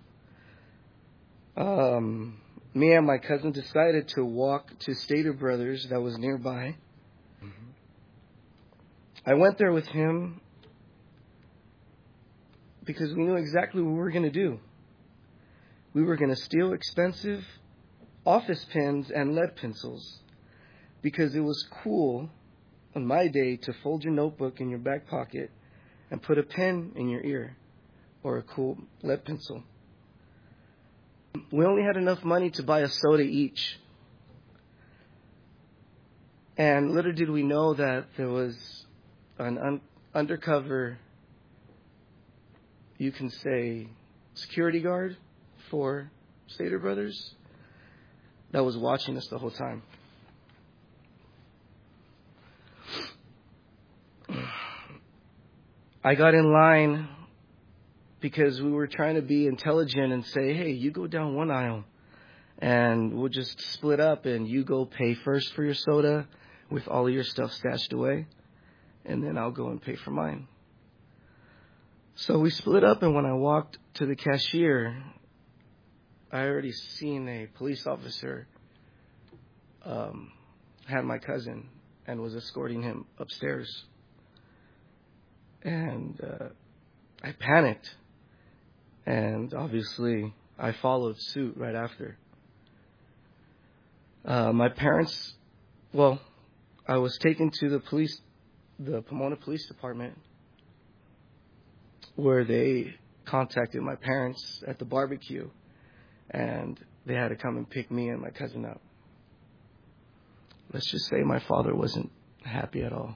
Um, me and my cousin decided to walk to Stater Brothers that was nearby. Mm-hmm. I went there with him because we knew exactly what we were going to do. We were going to steal expensive office pens and lead pencils because it was cool on my day to fold your notebook in your back pocket and put a pen in your ear or a cool lead pencil. We only had enough money to buy a soda each. And little did we know that there was an un- undercover, you can say, security guard for Stater Brothers that was watching us the whole time. I got in line because we were trying to be intelligent and say, hey, you go down one aisle and we'll just split up and you go pay first for your soda with all of your stuff stashed away, and then I'll go and pay for mine. So we split up, and when I walked to the cashier, I already seen a police officer um, had my cousin and was escorting him upstairs. And uh, I panicked. And obviously, I followed suit right after. Uh, my parents, well, I was taken to the police, the Pomona Police Department, where they contacted my parents at the barbecue, and they had to come and pick me and my cousin up. Let's just say my father wasn't happy at all.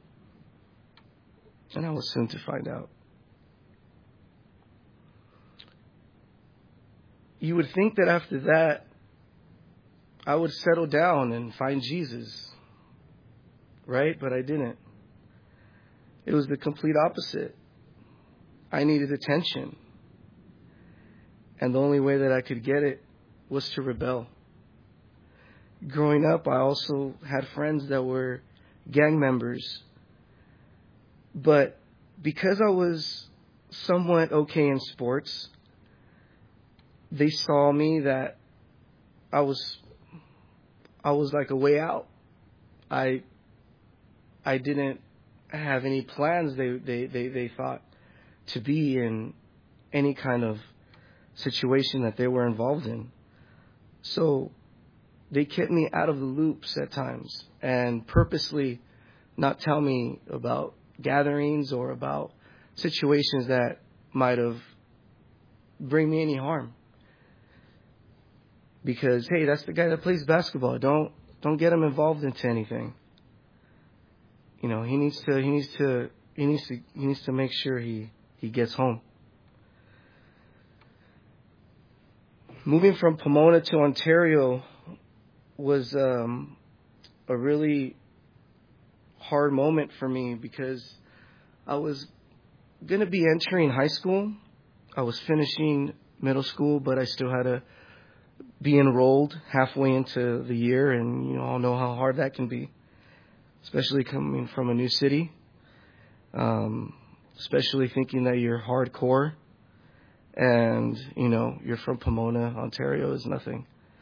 And I was soon to find out. You would think that after that, I would settle down and find Jesus, right? But I didn't. It was the complete opposite. I needed attention. And the only way that I could get it was to rebel. Growing up, I also had friends that were gang members. But because I was somewhat okay in sports, they saw me that I was I was like a way out. I I didn't have any plans, they, they, they, they thought, to be in any kind of situation that they were involved in. So they kept me out of the loops at times and purposely not tell me about gatherings or about situations that might have bring me any harm. Because, hey, that's the guy that plays basketball. Don't don't get him involved into anything. You know, he needs to he needs to he needs to he needs to make sure he, he gets home. Moving from Pomona to Ontario was um, a really hard moment for me because I was going to be entering high school. I was finishing middle school, but I still had to be enrolled halfway into the year, and you all know how hard that can be, especially coming from a new city, um, especially thinking that you're hardcore and, you know, you're from Pomona. Ontario is nothing.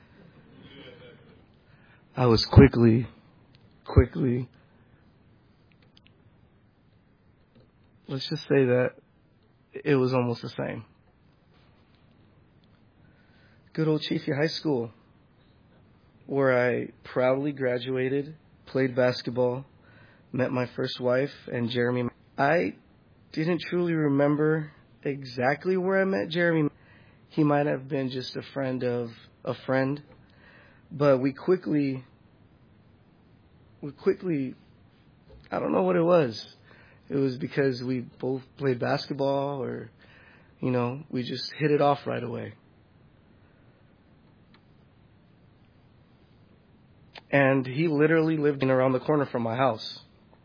I was quickly, quickly, let's just say that it was almost the same. Good old Chiefy High School, where I proudly graduated, played basketball, met my first wife, and Jeremy. I didn't truly remember exactly where I met Jeremy. He might have been just a friend of a friend, but we quickly, we quickly, I don't know what it was. It was because we both played basketball, or, you know, we just hit it off right away. And he literally lived in around the corner from my house.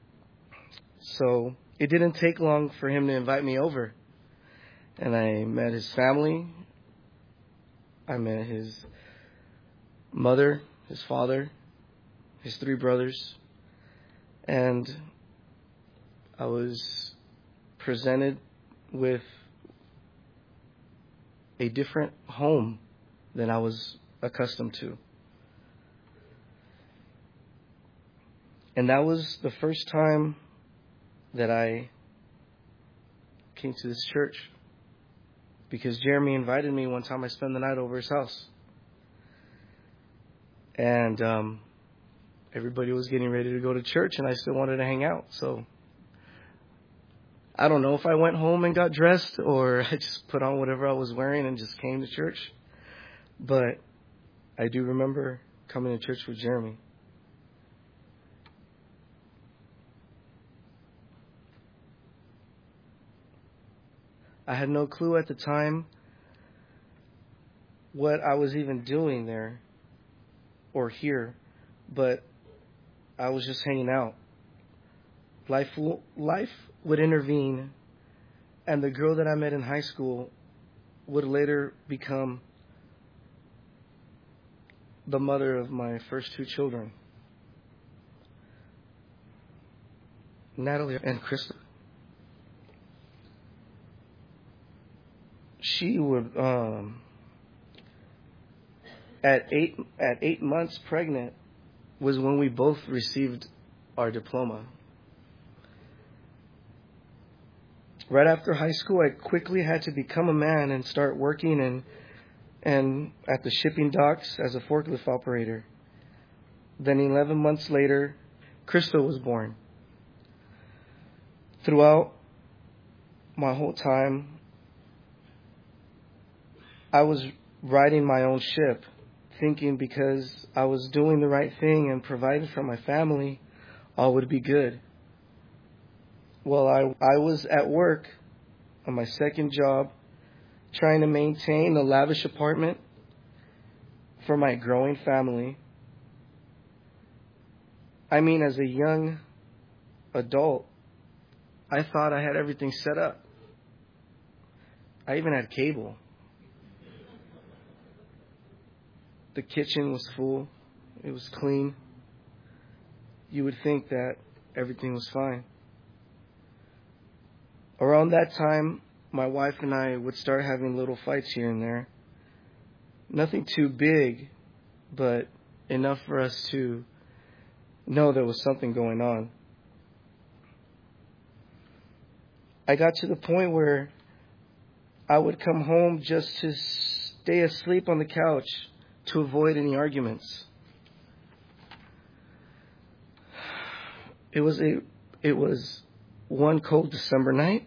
So it didn't take long for him to invite me over. And I met his family. I met his mother, his father, his three brothers. And I was presented with a different home than I was accustomed to. And that was the first time that I came to this church, because Jeremy invited me one time. I spent the night over his house. And um, everybody was getting ready to go to church, and I still wanted to hang out. So I don't know if I went home and got dressed, or I just put on whatever I was wearing and just came to church. But I do remember coming to church with Jeremy. I had no clue at the time what I was even doing there or here, but I was just hanging out. Life, life would intervene, and the girl that I met in high school would later become the mother of my first two children, Natalie and Krista. She would, um, at eight at eight months pregnant, was when we both received our diploma. Right after high school, I quickly had to become a man and start working and and at the shipping docks as a forklift operator. Then eleven months later, Crystal was born. Throughout my whole time, I was riding my own ship, thinking because I was doing the right thing and providing for my family, all would be good. Well, I, I was at work on my second job, trying to maintain a lavish apartment for my growing family I mean, as a young adult, I thought I had everything set up. I even had cable. The kitchen was full. It was clean. You would think that everything was fine. Around that time, my wife and I would start having little fights here and there. Nothing too big, but enough for us to know there was something going on. I got to the point where I would come home just to stay asleep on the couch to avoid any arguments. It was a it was one cold December night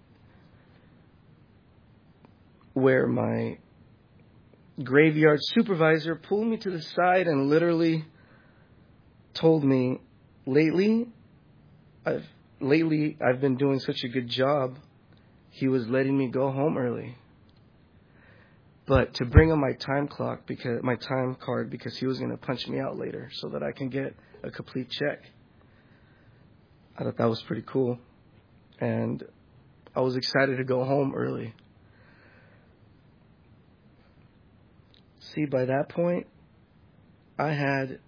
where my graveyard supervisor pulled me to the side and literally told me, lately I've lately I've been doing such a good job. He was letting me go home early. But to bring him my time clock because my time card because he was going to punch me out later so that I can get a complete check. I thought that was pretty cool. And I was excited to go home early. See, by that point, I had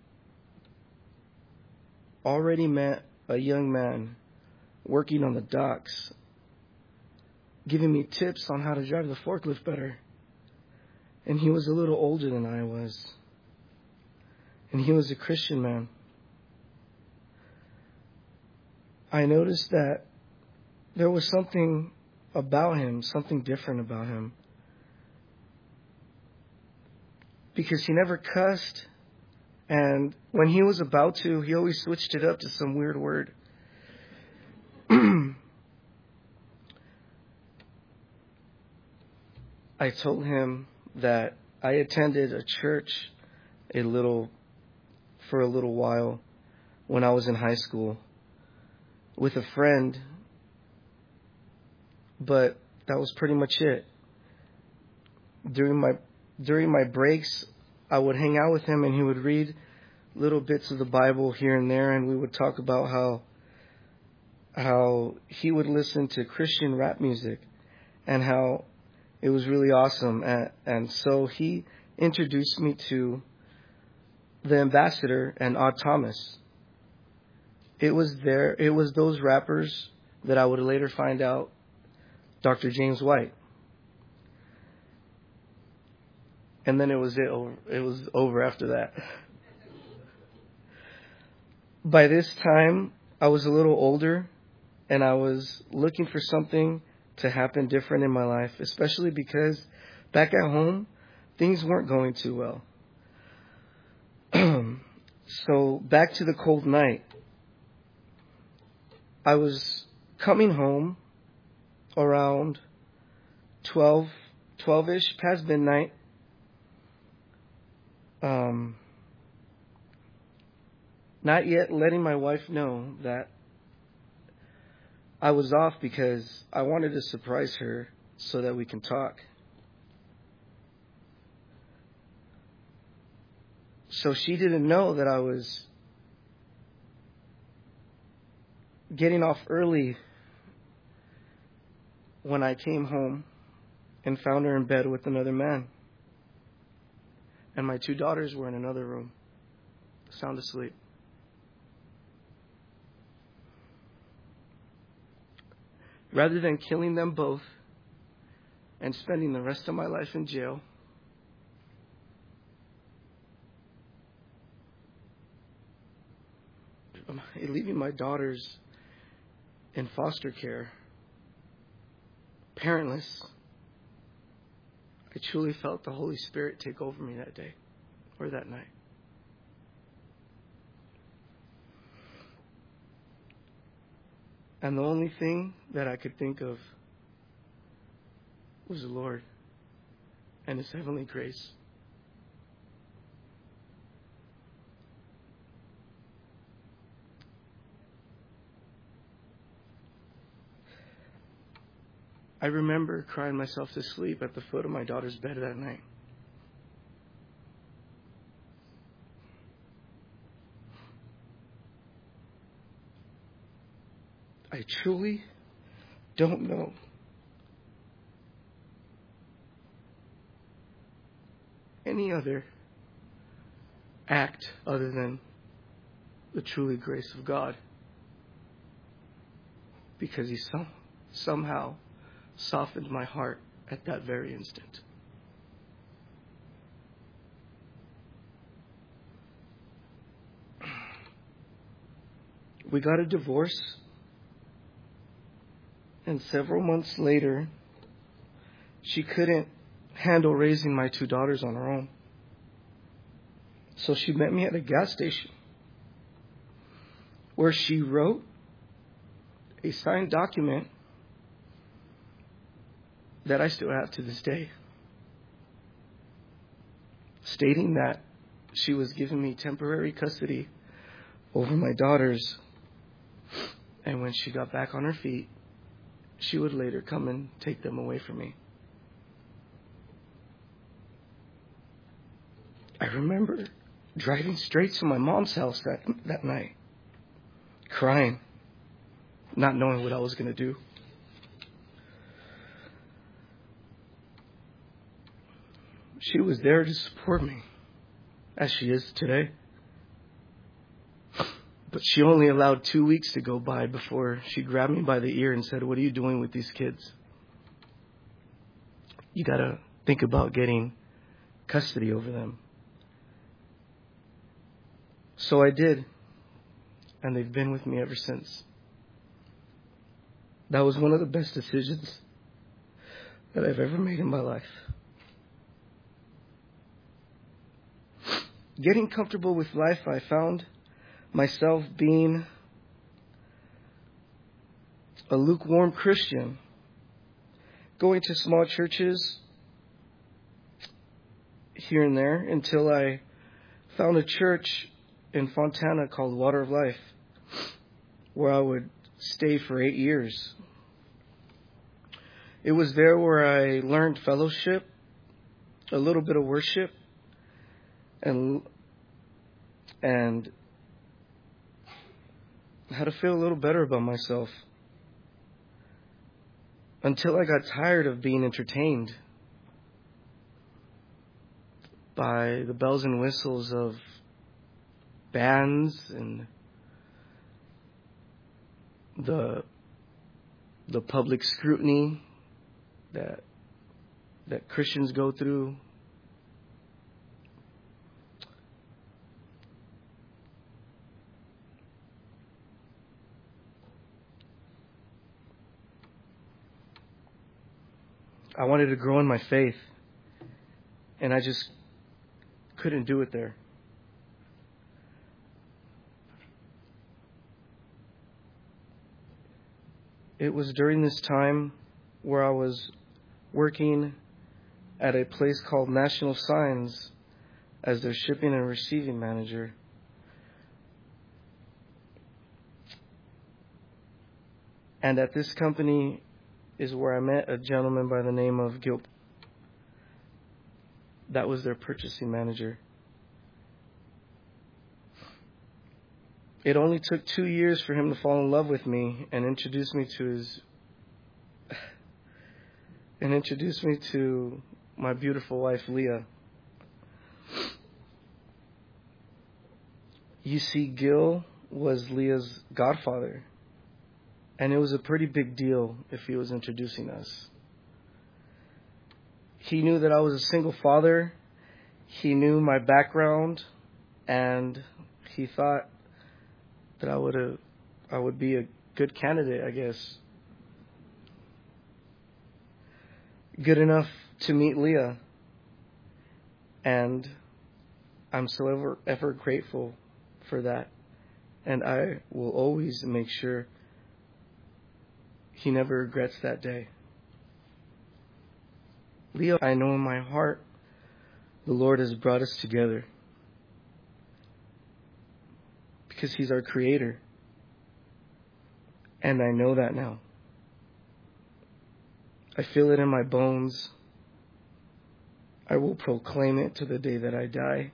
already met a young man working on the docks, giving me tips on how to drive the forklift better. And he was a little older than I was. And he was a Christian man. I noticed that there was something about him, something different about him. Because he never cussed. And when he was about to, he always switched it up to some weird word. I told him that I attended a church a little, for a little while when I was in high school with a friend, but that was pretty much it. During my during my breaks, I would hang out with him and he would read little bits of the Bible here and there, and we would talk about how how he would listen to Christian rap music and how it was really awesome. And, and so he introduced me to the Ambassador and Odd Thomas. It was there. It was those rappers that I would later find out Doctor James White. And then it was it over. It was over after that. By this time, I was a little older, and I was looking for something to happen different in my life, especially because back at home, things weren't going too well. So back to the cold night. I was coming home around twelve, twelve-ish, past midnight. Um, not yet letting my wife know that I was off because I wanted to surprise her so that we can talk. So she didn't know that I was getting off early when I came home and found her in bed with another man. And my two daughters were in another room, sound asleep. Rather than killing them both and spending the rest of my life in jail, leaving my daughters in foster care, parentless, I truly felt the Holy Spirit take over me that day or that night. And the only thing that I could think of was the Lord and His heavenly grace. I remember crying myself to sleep at the foot of my daughter's bed that night. I truly don't know any other act other than the truly grace of God, because He some, somehow softened my heart at that very instant. We got a divorce, and several months later, she couldn't handle raising my two daughters on her own. So she met me at a gas station where she wrote a signed document that I still have to this day, stating that she was giving me temporary custody over my daughters, and when she got back on her feet, she would later come and take them away from me. I remember driving straight to my mom's house that, that night, crying, not knowing what I was going to do. She was there to support me, as she is today. But she only allowed two weeks to go by before she grabbed me by the ear and said, "What are you doing with these kids? You got to think about getting custody over them." So I did, and they've been with me ever since. That was one of the best decisions that I've ever made in my life. Getting comfortable with life, I found myself being a lukewarm Christian, going to small churches here and there until I found a church in Fontana called Water of Life, where I would stay for eight years. It was there where I learned fellowship, a little bit of worship, and and how to feel a little better about myself, until I got tired of being entertained by the bells and whistles of bands and the the public scrutiny that that Christians go through. I wanted to grow in my faith, and I just couldn't do it there. It was during this time where I was working at a place called National Signs as their shipping and receiving manager. And at this company is where I met a gentleman by the name of Gil. That was their purchasing manager. It only took two years for him to fall in love with me and introduce me to his and introduce me to my beautiful wife, Leah. You see, Gil was Leah's godfather, and it was a pretty big deal if he was introducing us. He knew that I was a single father. He knew my background, and he thought that I would have, I would be a good candidate, I guess. Good enough to meet Leah. And I'm so ever, ever grateful for that. And I will always make sure he never regrets that day. Leah, I know in my heart the Lord has brought us together because He's our Creator. And I know that now. I feel it in my bones. I will proclaim it to the day that I die,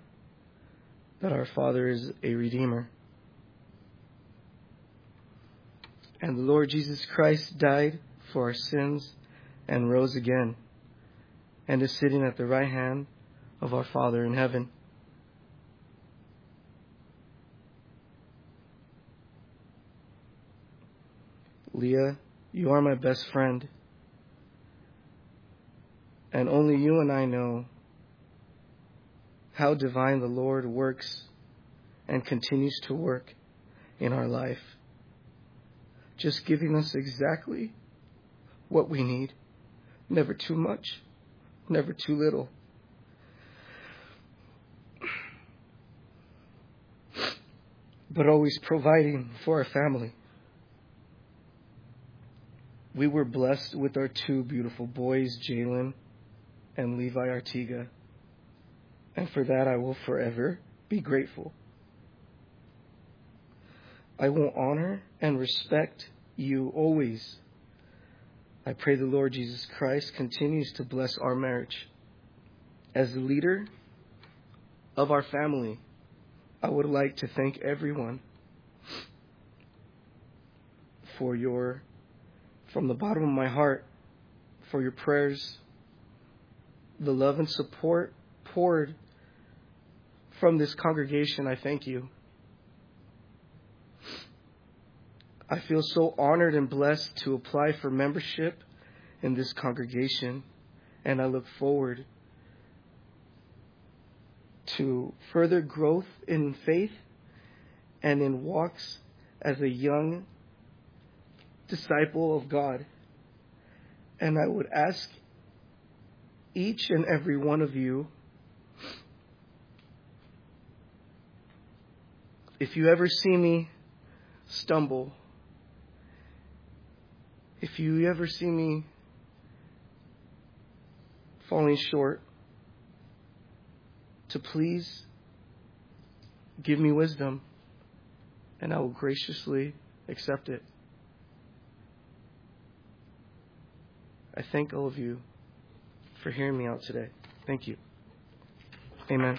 that our Father is a Redeemer. And the Lord Jesus Christ died for our sins and rose again and is sitting at the right hand of our Father in heaven. Leah, you are my best friend, and only you and I know how divine the Lord works and continues to work in our life, just giving us exactly what we need, never too much, never too little. But always providing for our family. We were blessed with our two beautiful boys, Jalen and Levi Artiga. And for that, I will forever be grateful. I will honor and respect you always. I pray the Lord Jesus Christ continues to bless our marriage. As the leader of our family, I would like to thank everyone for your, from the bottom of my heart, for your prayers, the love and support poured from this congregation. I thank you. I feel so honored and blessed to apply for membership in this congregation, and I look forward to further growth in faith and in walks as a young disciple of God. And I would ask each and every one of you, if you ever see me stumble, if you ever see me falling short, to please give me wisdom, and I will graciously accept it. I thank all of you for hearing me out today. Thank you. Amen.